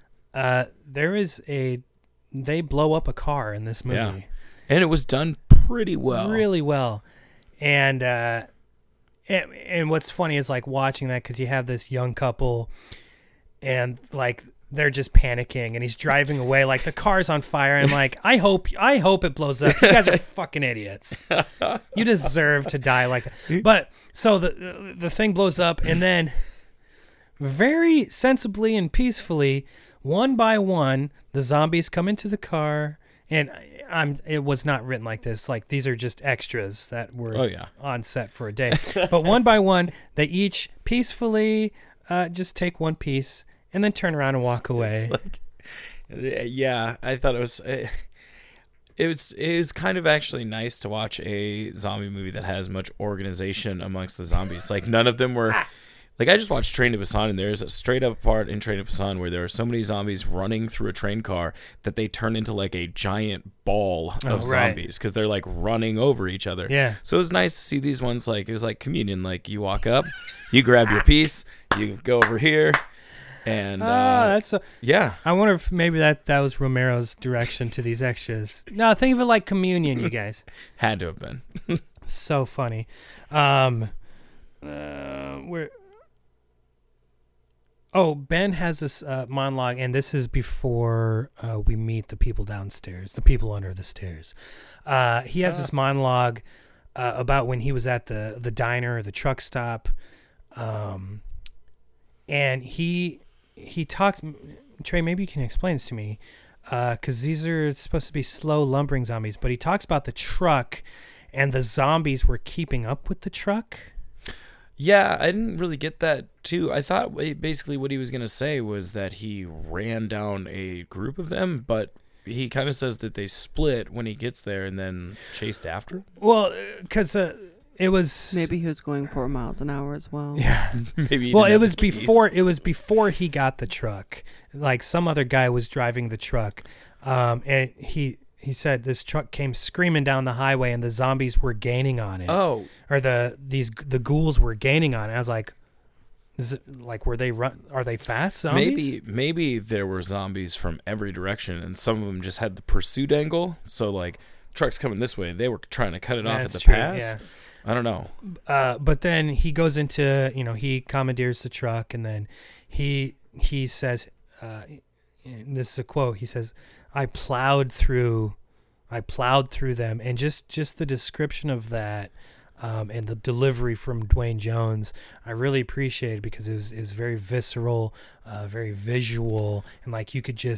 B: they blow up a car in this movie.
A: Yeah. And it was done pretty well.
B: Really well. And what's funny is like watching that because you have this young couple and like they're just panicking and he's driving away like the car's on fire and I'm like, I hope it blows up. You guys are fucking idiots. You deserve to die like that. But so the thing blows up and then very sensibly and peacefully, one by one, the zombies come into the car, and it was not written like this. Like these are just extras that were on set for a day. But one by one, they each peacefully just take one piece and then turn around and walk away.
A: I thought it was kind of actually nice to watch a zombie movie that has much organization amongst the zombies. Like none of them were. Like, I just watched Train to Busan, and there's a straight-up part in Train to Busan where there are so many zombies running through a train car that they turn into, like, a giant ball of zombies because they're, like, running over each other.
B: Yeah.
A: So it was nice to see these ones, like, it was like communion. Like, you walk up, you grab your piece, you go over here, and... yeah.
B: I wonder if maybe that was Romero's direction to these extras. No, think of it like communion, you guys.
A: Had to have been.
B: So funny. Ben has this monologue, and this is before we meet the people downstairs, the people under the stairs. He has this monologue about when he was at the diner or the truck stop, and he talks. Trey, maybe you can explain this to me. because these are supposed to be slow lumbering zombies. But he talks about the truck, and the zombies were keeping up with the truck.
A: Yeah, I didn't really get that too. I thought basically what he was going to say was that he ran down a group of them, but he kind of says that they split when he gets there and then chased after.
B: Well, because it was
E: Maybe he was going 4 miles an hour as well.
B: Yeah.
A: Maybe.
B: Well, it was before he got the truck. Like some other guy was driving the truck, and he said this truck came screaming down the highway, and the zombies were gaining on it.
A: Oh,
B: or the ghouls were gaining on it. I was like, is it like are they fast zombies?
A: Maybe there were zombies from every direction, and some of them just had the pursuit angle. So like, truck's coming this way, they were trying to cut it off at the pass.
B: Yeah.
A: I don't know.
B: But then he goes into, he commandeers the truck, and then he says, this is a quote. He says, I plowed through them, and just the description of that, and the delivery from Dwayne Jones, I really appreciated, because it was very visceral, very visual, and like you could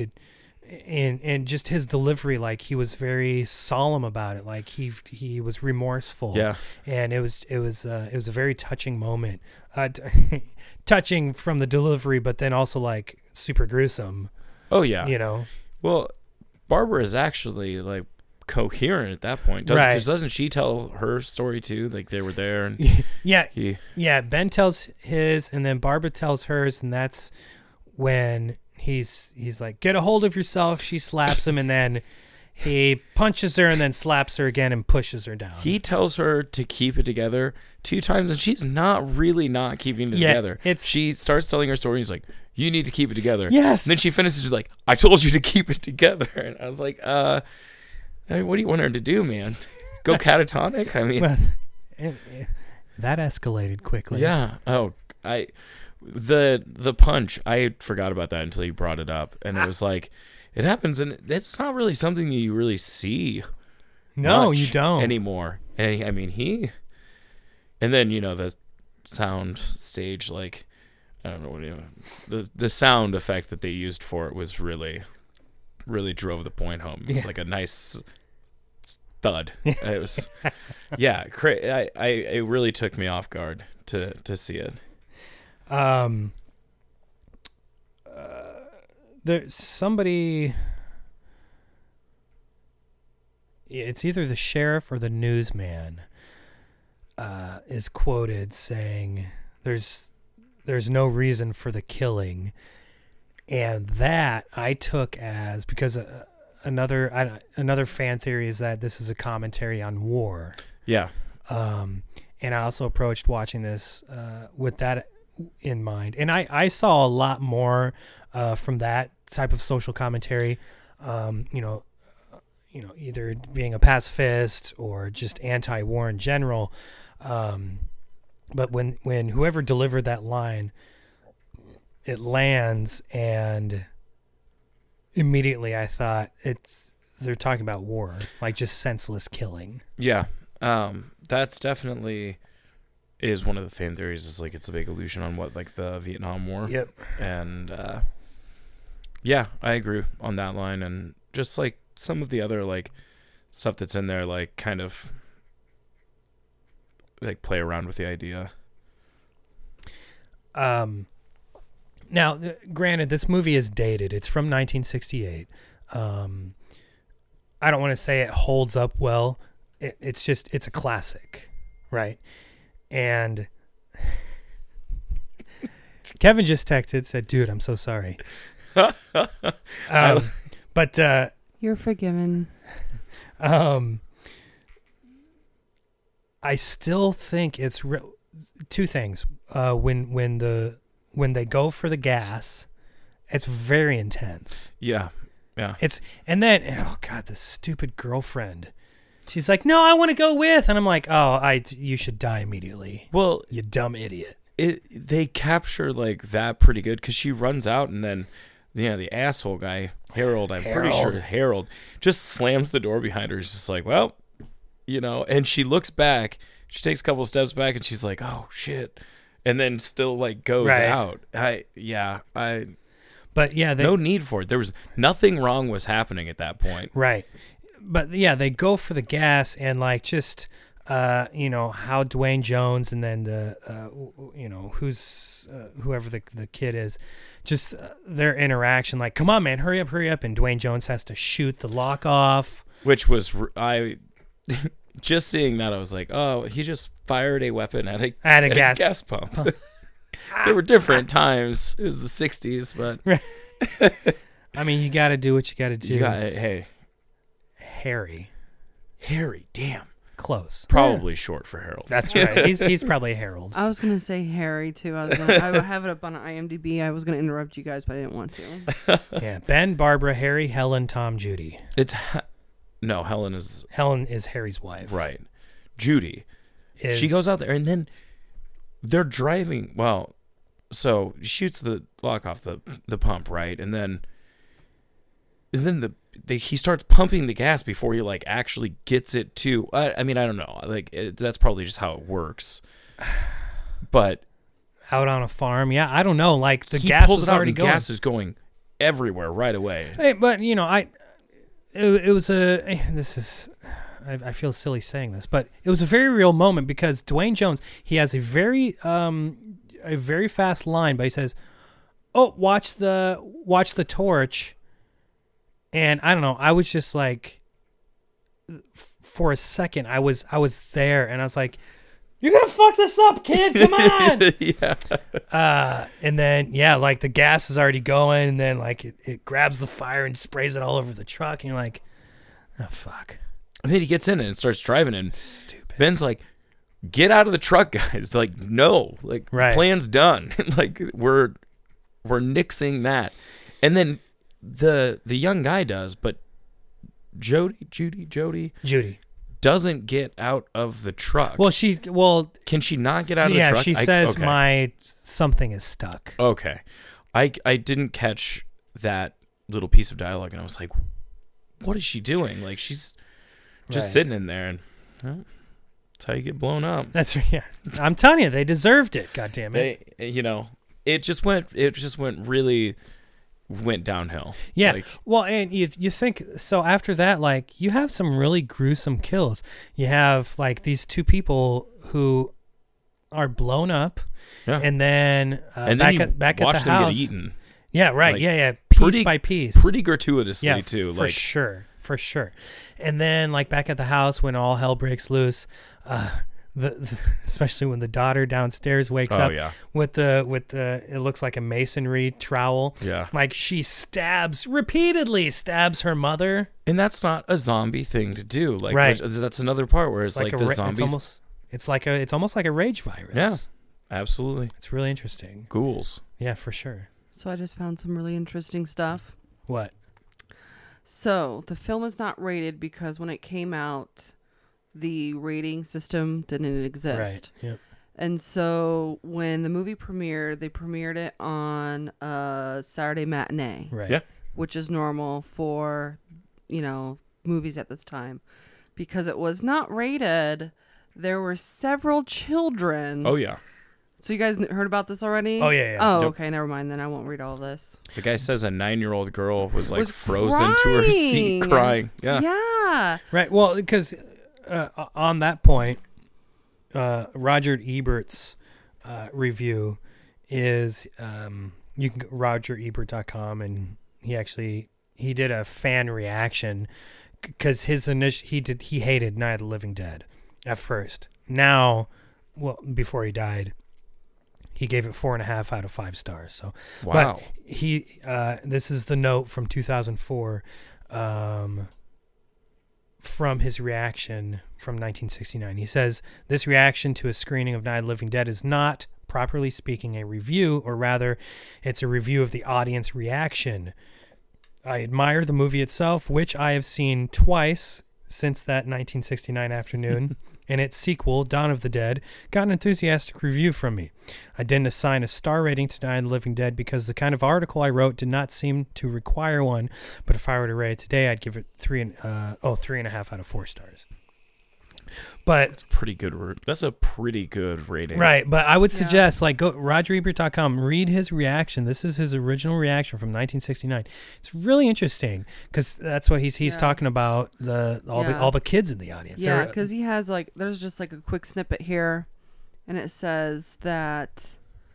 B: and just his delivery, like he was very solemn about it, like he was remorseful.
A: Yeah. And
B: it was a very touching moment, touching from the delivery, but then also like super gruesome.
A: Oh yeah. Well, Barbara is actually like coherent at that point. Doesn't she tell her story too? Like they were there, and
B: yeah. Ben tells his, and then Barbara tells hers, and that's when he's like, get a hold of yourself. She slaps him, and then he punches her, and then slaps her again and pushes her down.
A: He tells her to keep it together 2 times, and she's not keeping it together. She starts telling her story, and he's like, you need to keep it together.
B: Yes.
A: And then she finishes like, I told you to keep it together. And I was like, what do you want her to do, man? Go catatonic? I mean,
B: that escalated quickly.
A: Yeah. Oh, the punch, I forgot about that until you brought it up, and it was like, it happens, and it's not really something that you really see.
B: No, you don't
A: anymore. And I mean, and then the sound stage, like, I don't know the sound effect that they used for it was really, really drove the point home. It was like a nice thud. It was, yeah, it really took me off guard to see it.
B: There's somebody, it's either the sheriff or the newsman, is quoted saying there's no reason for the killing. And that I took as, because another fan theory is that this is a commentary on war.
A: Yeah.
B: And I also approached watching this with that in mind, and I saw a lot more from that type of social commentary, either being a pacifist or just anti-war in general. But when whoever delivered that line, it lands, and immediately I thought they're talking about war, like just senseless killing.
A: Yeah, that's definitely is one of the fan theories. Is like it's a big allusion on what, like, the Vietnam War.
B: Yep.
A: And yeah, I agree on that line, and just like some of the other like stuff that's in there, like kind of like play around with the idea.
B: Now, granted, this movie is dated. It's from 1968. I don't want to say it holds up well. It's a classic, right? And Kevin just texted, said, dude, I'm so sorry. But
E: you're forgiven.
B: I still think it's two things. When they go for the gas, it's very intense.
A: Yeah.
B: And then, oh God, this stupid girlfriend. She's like, no, I want to go with. And I'm like, you should die immediately.
A: Well,
B: you dumb idiot.
A: They capture like that pretty good, because she runs out, and then the asshole guy, Harold, pretty sure Harold, just slams the door behind her. He's just like, well, and she looks back. She takes a couple steps back, and she's like, oh shit, and then still like goes out.
B: But yeah,
A: no need for it. There was nothing wrong was happening at that point.
B: Right. But yeah, they go for the gas and like just how Dwayne Jones and then the who's whoever the kid is, just their interaction, like, come on man, hurry up, and Dwayne Jones has to shoot the lock off,
A: which was I just seeing that I was like, oh, he just fired a weapon at a gas pump. There were different times. It was the 60s, but
B: I mean, you got to do what you got to do.
A: Hey,
B: Harry,
A: damn.
B: Close.
A: Probably short for Harold.
B: That's right. He's probably Harold.
E: I was gonna say Harry too. I have it up on IMDb. I was gonna interrupt you guys, but I didn't want to.
B: Yeah, Ben, Barbara, Harry, Helen, Tom, Judy.
A: Helen is
B: Harry's wife.
A: Right. Judy. She goes out there and then they're driving. Well, so shoots the lock off the pump, right, and then he starts pumping the gas before he like actually gets it to. I mean, I don't know. Like that's probably just how it works. But
B: out on a farm, yeah, I don't know. Like the gas
A: pulls
B: was
A: it out
B: already
A: and
B: going.
A: Gas is going everywhere right away.
B: Hey, but it was I feel silly saying this, but it was a very real moment because Dwayne Jones, he has a very fast line, but he says, "Oh, watch the torch." And I don't know, I was just like, for a second, I was there, and I was like, "You're gonna fuck this up, kid! Come on!"
A: Yeah.
B: And then like the gas is already going, and then like it grabs the fire and sprays it all over the truck, and you're like, "Oh fuck!"
A: And then he gets in it and starts driving, and
B: stupid.
A: Ben's like, "Get out of the truck, guys!" Like, no, like the plan's done. Like we're nixing that, and then. The young guy does, but Judy doesn't get out of the truck.
B: Well,
A: can she not get out of the truck?
B: Yeah, she says my something is stuck.
A: Okay, I didn't catch that little piece of dialogue, and I was like, what is she doing? Like she's just sitting in there, and that's how you get blown up.
B: That's yeah. I'm telling you, they deserved it. God damn it.
A: It just went downhill.
B: Yeah. Well, and you think so after that, like you have some really gruesome kills. You have like these two people who are blown up, and then back at the house,
A: them get eaten.
B: Yeah, right.
A: Like,
B: yeah. Piece by piece.
A: Pretty gratuitously too.
B: For sure. And then like back at the house when all hell breaks loose, especially when the daughter downstairs wakes up with the it looks like a masonry trowel.
A: Yeah.
B: Like she repeatedly stabs her mother.
A: And that's not a zombie thing to do. Like that's another part where it's like the zombies.
B: It's almost like a rage virus.
A: Yeah. Absolutely.
B: It's really interesting.
A: Ghouls.
B: Yeah, for sure.
E: So I just found some really interesting stuff.
B: What?
E: So the film is not rated because when it came out, the rating system didn't exist.
B: Right. Yep.
E: And so when the movie premiered, they premiered it on a Saturday matinee.
B: Right.
A: Yeah.
E: Which is normal for, movies at this time. Because it was not rated, there were several children.
A: Oh, yeah.
E: So you guys heard about this already?
B: Oh, yeah.
E: Oh, okay. Never mind. Then I won't read all this.
A: The guy says a 9-year-old girl was frozen to her seat crying. Yeah.
E: Yeah.
B: Right. Well, because... on that point, Roger Ebert's review is you can go RogerEbert.com, and he did a fan reaction because he hated Night of the Living Dead at first. Now, before he died, he gave it 4.5 out of 5 stars. So
A: wow.
B: But this is the note from 2004. From his reaction from 1969. He says, this reaction to a screening of Night of the Living Dead is not, properly speaking, a review, or rather, it's a review of the audience reaction. I admire the movie itself, which I have seen twice since that 1969 afternoon, and its sequel, Dawn of the Dead, got an enthusiastic review from me. I didn't assign a star rating to Night of the Living Dead because the kind of article I wrote did not seem to require one, but if I were to rate it today, I'd give it 3.5 out of 4 stars. But
A: Pretty good. That's a pretty good rating.
B: right, but I would suggest go RogerEbert.com, read his reaction. This is his original reaction from 1969. It's really interesting because that's what he's talking about all the kids in the audience.
E: Yeah, because he has there's just a quick snippet here, and it says that,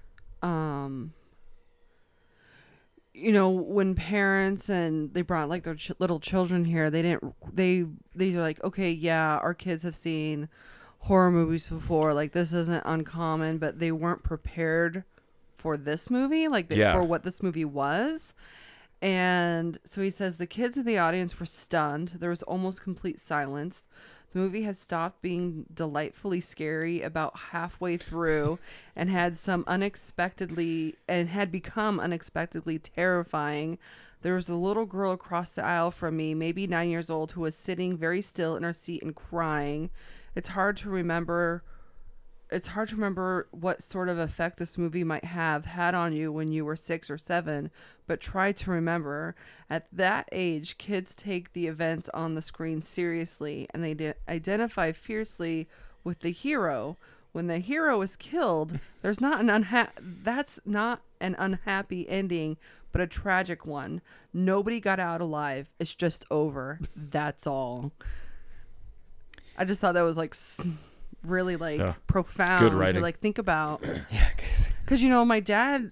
E: when parents and they brought their little children here, these are like, okay, yeah, our kids have seen horror movies before, this isn't uncommon, but they weren't prepared for this movie, for what this movie was. And so he says the kids in the audience were stunned. There was almost complete silence. The movie had stopped being delightfully scary about halfway through and had become unexpectedly terrifying. There was a little girl across the aisle from me, maybe 9 years old, who was sitting very still in her seat and crying. It's hard to remember what sort of effect this movie might have had on you when you were 6 or 7, but try to remember. At that age, kids take the events on the screen seriously, and they identify fiercely with the hero. When the hero is killed, that's not an unhappy ending, but a tragic one. Nobody got out alive. It's just over. That's all. I just thought that was really profound
A: good writing.
E: to think about.
B: Yeah,
E: because my dad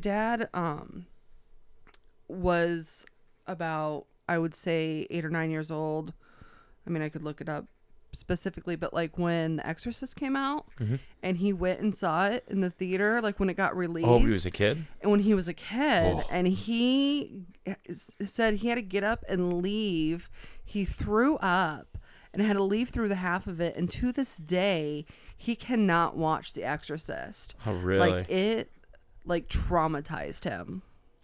E: was about, I would say, 8 or 9 years old. I mean, I could look it up specifically, but when The Exorcist came out, and he went and saw it in the theater, when it got released.
A: Oh, he was a kid?
E: And when he was a kid, and he said he had to get up and leave. He threw up and had to leave through the half of it. And to this day, he cannot watch The Exorcist.
A: Oh, really?
E: It traumatized him.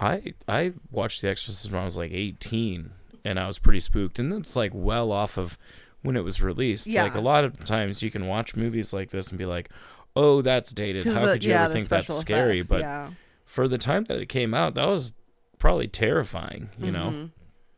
A: I watched The Exorcist when I was 18, and I was pretty spooked. And it's well off of when it was released.
E: Yeah.
A: A lot of times you can watch movies like this and be like, oh, that's dated. How could you ever think that's scary?
E: Effects,
A: but for the time that it came out, that was probably terrifying, you know?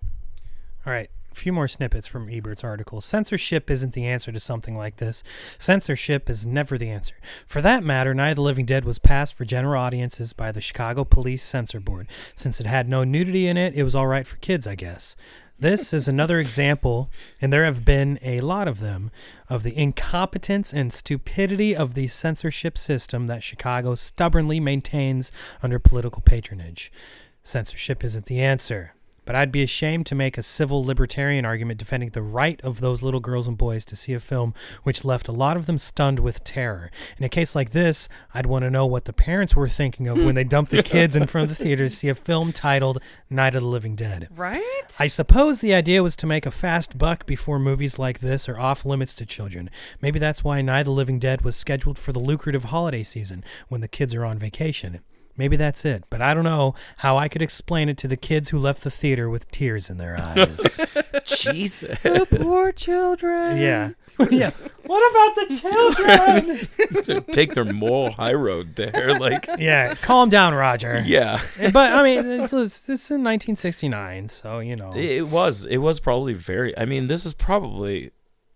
B: All right. A few more snippets from Ebert's article. Censorship isn't the answer to something like this. Censorship is never the answer. For that matter, Night of the Living Dead was passed for general audiences by the Chicago Police Censor Board. Since it had no nudity in it, it was all right for kids, I guess. This is another example, and there have been a lot of them, of the incompetence and stupidity of the censorship system that Chicago stubbornly maintains under political patronage. Censorship isn't the answer. But I'd be ashamed to make a civil libertarian argument defending the right of those little girls and boys to see a film which left a lot of them stunned with terror. In a case like this, I'd want to know what the parents were thinking of when they dumped the kids in front of the theater to see a film titled Night of the Living Dead.
E: Right?
B: I suppose the idea was to make a fast buck before movies like this are off limits to children. Maybe that's why Night of the Living Dead was scheduled for the lucrative holiday season when the kids are on vacation. Maybe that's it, but I don't know how I could explain it to the kids who left the theater with tears in their eyes.
A: Jesus.
E: The poor children.
B: Yeah. Yeah. What about the children?
A: Take their moral high road there.
B: Yeah, calm down, Roger.
A: Yeah.
B: But, I mean, this is in 1969, so,
A: It was probably very, this is probably,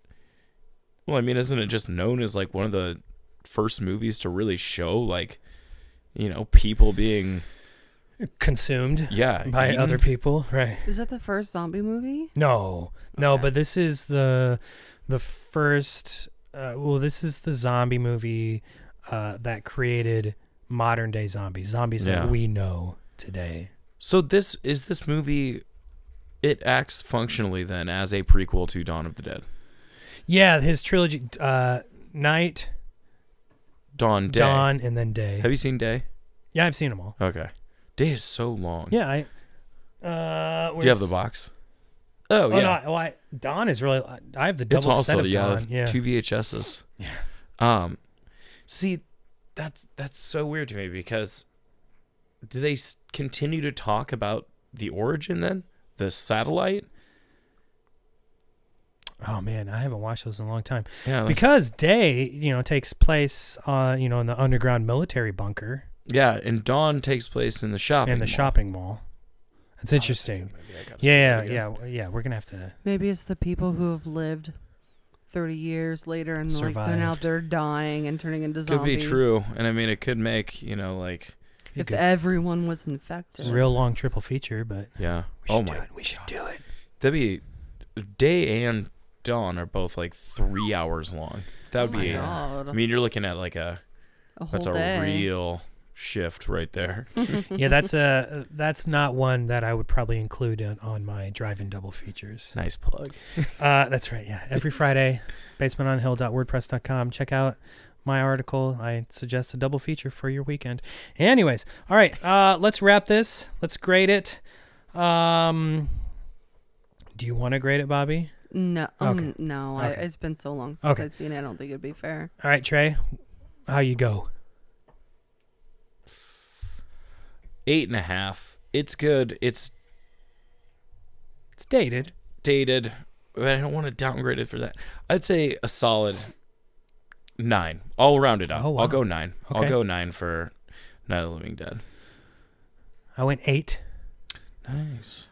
A: isn't it just known as, one of the first movies to really show, people being
B: consumed by
A: eaten.
B: other people, right?
E: Is that the first zombie movie?
B: No, but this is the first. This is the zombie movie that created modern day zombies that we know today.
A: So this movie. It acts functionally then as a prequel to Dawn of the Dead.
B: Yeah, his trilogy, Night.
A: Dawn, Day.
B: Dawn, and then Day.
A: Have you seen Day?
B: Yeah, I've seen them all.
A: Okay. Day is so long.
B: Yeah,
A: do you have the box? Oh, yeah.
B: No, Dawn is really... I have the double set of Dawn. Yeah.
A: 2 VHSs. Yeah. See, that's so weird to me because do they continue to talk about the origin then? The satellite?
B: Oh man, I haven't watched those in a long time.
A: Yeah,
B: because Day, takes place, in the underground military bunker.
A: Yeah, and Dawn takes place in the shopping.
B: Shopping mall. That's interesting. Yeah. We're gonna have to.
E: Maybe it's the people who have lived 30 years later and like they're
B: Survived.
E: out there dying and turning into
A: Could
E: zombies.
A: be true. And I mean, it could make, like,
E: If everyone was infected.
B: It's a real long triple feature, but
A: yeah.
B: we should do it. We should do it.
A: That'd be, day and dawn are both like 3 hours long. That would
E: Oh my
A: be,
E: God.
A: I mean, you're looking at like that's
E: whole
A: a
E: day.
A: real shift right there.
B: Yeah, that's not one that I would probably include on my drive-in double features.
A: Nice plug.
B: That's right. Yeah, every Friday, basementonhill.wordpress.com. Check out my article. I suggest a double feature for your weekend. Anyways, all right. Let's wrap this. Let's grade it. Do you want to grade it, Bobby?
E: No,
B: Okay.
E: no.
B: Okay.
E: It's been so long since
B: Okay.
E: I've seen it. I don't think it'd be fair.
B: All right, Trey. How you go?
A: 8.5. It's good. It's
B: dated.
A: But I don't want to downgrade it for that. I'd say a solid 9. I'll round it up.
B: Oh, wow.
A: I'll go 9. I'll
B: Okay.
A: go 9 for Night of the Living Dead.
B: I went 8.
A: Nice.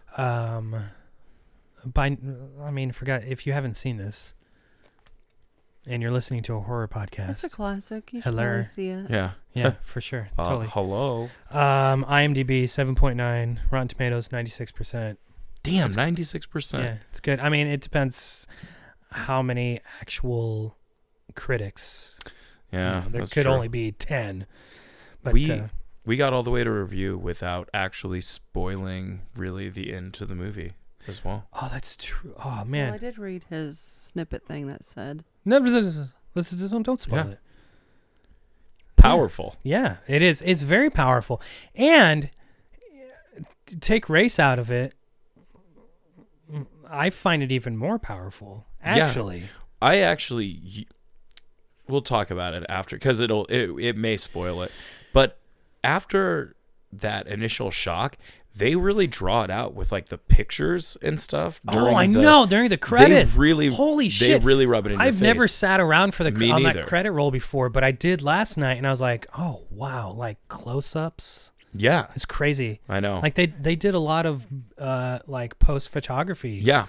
B: Forgot if you haven't seen this and you're listening to a horror podcast.
E: It's a classic. You should
B: Hello.
E: probably see it.
A: Yeah.
B: Yeah, for sure. Totally.
A: Hello.
B: IMDb 7.9, Rotten Tomatoes 96%.
A: Damn, 96%.
B: Yeah, it's good. I mean, it depends how many actual critics.
A: Yeah,
B: there
A: that's
B: could
A: true.
B: only be 10. But
A: we got all the way to review without actually spoiling really the end to the movie as well.
B: oh, that's true. Oh
E: Well,
B: man,
E: I did read his snippet thing that said.
B: never. Don't spoil
A: Yeah.
B: it.
A: Powerful.
B: Yeah, it is. It's very powerful. And to take race out of it, I find it even more powerful. Actually,
A: We'll talk about it after because it may spoil it, but after that initial shock, they really draw it out with like the pictures and stuff.
B: during the credits. Holy shit!
A: They really rub it in your
B: I've
A: face.
B: never sat around for
A: Me
B: on
A: neither.
B: that credit roll before, but I did last night, and I was like, oh wow, like close-ups.
A: Yeah,
B: It's crazy.
A: I know.
B: Like they did a lot of like post photography.
A: Yeah,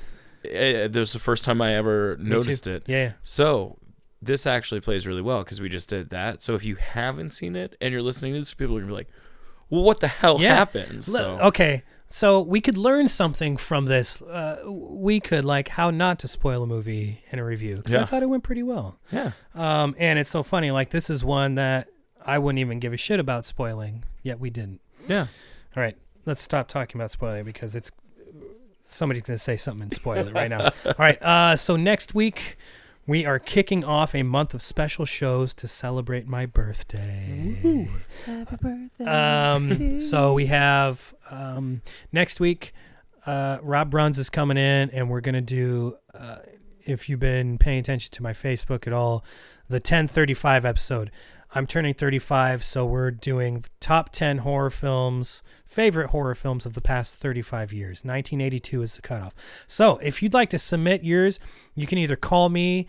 A: it was the first time I ever noticed it.
B: Yeah.
A: So this actually plays really well because we just did that. So if you haven't seen it and you're listening to this, people are gonna be like, "Well, what the hell happened?" So
B: Okay, so we could learn something from this. We could like how not to spoil a movie in a review because I
A: Yeah.
B: thought it went pretty well.
A: yeah,
B: And it's so funny. Like this is one that I wouldn't even give a shit about spoiling, yet we didn't.
A: yeah.
B: All right, let's stop talking about spoiling because it's somebody's going to say something and spoil it right now. All right, so next week we are kicking off a month of special shows to celebrate my birthday.
E: Happy birthday.
B: So we have next week, Rob Bruns is coming in, and we're going to do, if you've been paying attention to my Facebook at all, the 1035 episode. I'm turning 35, so we're doing top 10 horror films, favorite horror films of the past 35 years. 1982 is the cutoff. So if you'd like to submit yours, you can either call me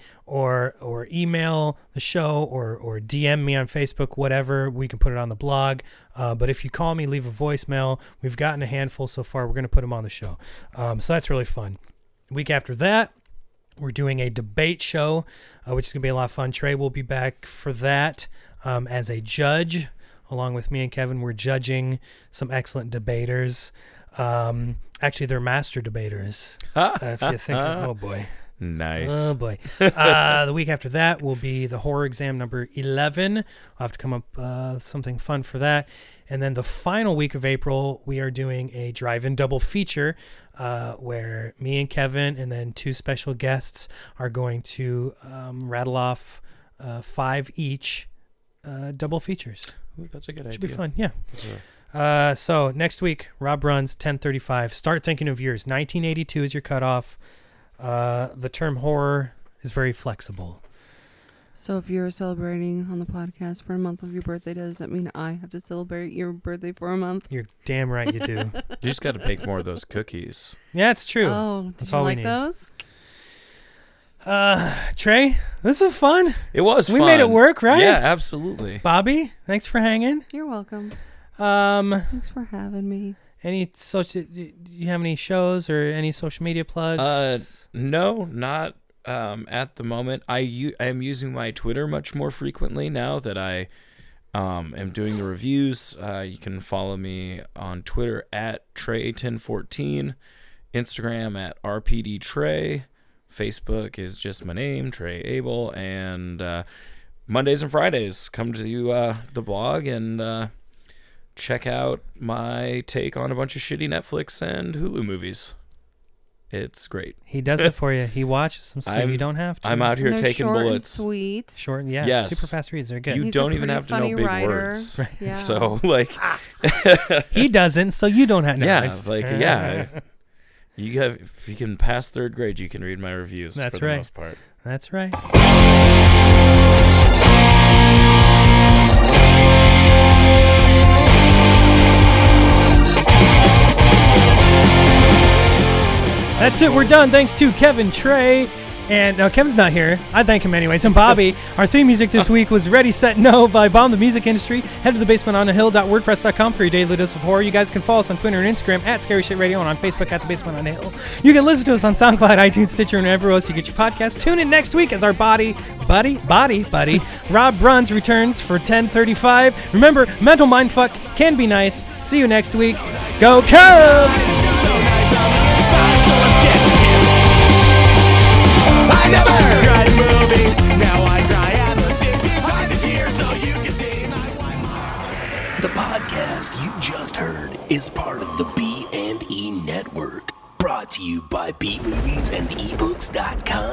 B: or email the show or DM me on Facebook, whatever. We can put it on the blog. But if you call me, leave a voicemail. We've gotten a handful so far. We're going to put them on the show. So that's really fun. The week after that, we're doing a debate show, which is going to be a lot of fun. Trey will be back for that as a judge. Along with me and Kevin, we're judging some excellent debaters. Actually, they're master debaters. If you think, oh boy.
A: Nice.
B: Oh boy. The week after that will be the horror exam number 11. I'll have to come up with something fun for that. And then the final week of April, we are doing a drive-in double feature where me and Kevin and then 2 special guests are going to rattle off 5 each double features.
A: Ooh, that's a good idea.
B: Should be fun, yeah. So next week, Rob Runs, 1035. Start thinking of yours. 1982 is your cutoff. The term horror is very flexible.
E: So if you're celebrating on the podcast for a month of your birthday, does that mean I have to celebrate your birthday for a month?
B: You're damn right you do.
A: You just got to bake more of those cookies.
B: Yeah, it's true.
E: Oh,
B: That's
E: did you
B: all we
E: like
B: need.
E: those?
B: Trey, this was fun.
A: It was
B: We
A: fun.
B: made it work, right?
A: Yeah, absolutely.
B: Bobby, thanks for hanging.
E: You're welcome.
B: Thanks
E: for having me.
B: Do you have any shows or any social media plugs?
A: No, not at the moment. I am using my Twitter much more frequently now that I am doing the reviews. You can follow me on Twitter at Trey1014, Instagram at RPDTrey, Facebook is just my name, Trey Abel, and Mondays and Fridays come to the blog and check out my take on a bunch of shitty Netflix and Hulu movies. It's great.
B: He does it for you. He watches them so you don't have to.
A: I'm out here
E: And they're
A: taking
E: short
A: bullets.
E: And sweet.
B: Short, yeah.
A: Yes.
B: Super fast reads. They're good.
A: You
E: He's
A: don't
E: a
A: even
E: pretty
A: have to know
E: funny
A: big
E: writer.
A: words.
E: Yeah.
A: So, like...
B: He doesn't, so you don't have to.
A: If you can pass third grade, you can read my reviews.
B: That's
A: for the
B: right.
A: most part.
B: That's right. That's it. We're done. Thanks to Kevin Trey. And Kevin's not here. I thank him anyways. And Bobby. Our theme music this week was Ready, Set, No by Bomb the Music Industry. Head to thebasementonthehill.wordpress.com for your daily dose of horror. You guys can follow us on Twitter and Instagram at Scary Shit Radio and on Facebook at The Basement on the Hill. You can listen to us on SoundCloud, iTunes, Stitcher, and everywhere else you get your podcast. Tune in next week as our buddy, Rob Bruns returns for 10:35. Remember, mental mindfuck can be nice. See you next week. Go Cubs!
J: I never cried in movies, now I cry at the city. Hide the tears so you can see my wife.
K: The podcast you just heard is part of the B&E Network, brought to you by bmoviesandebooks.com.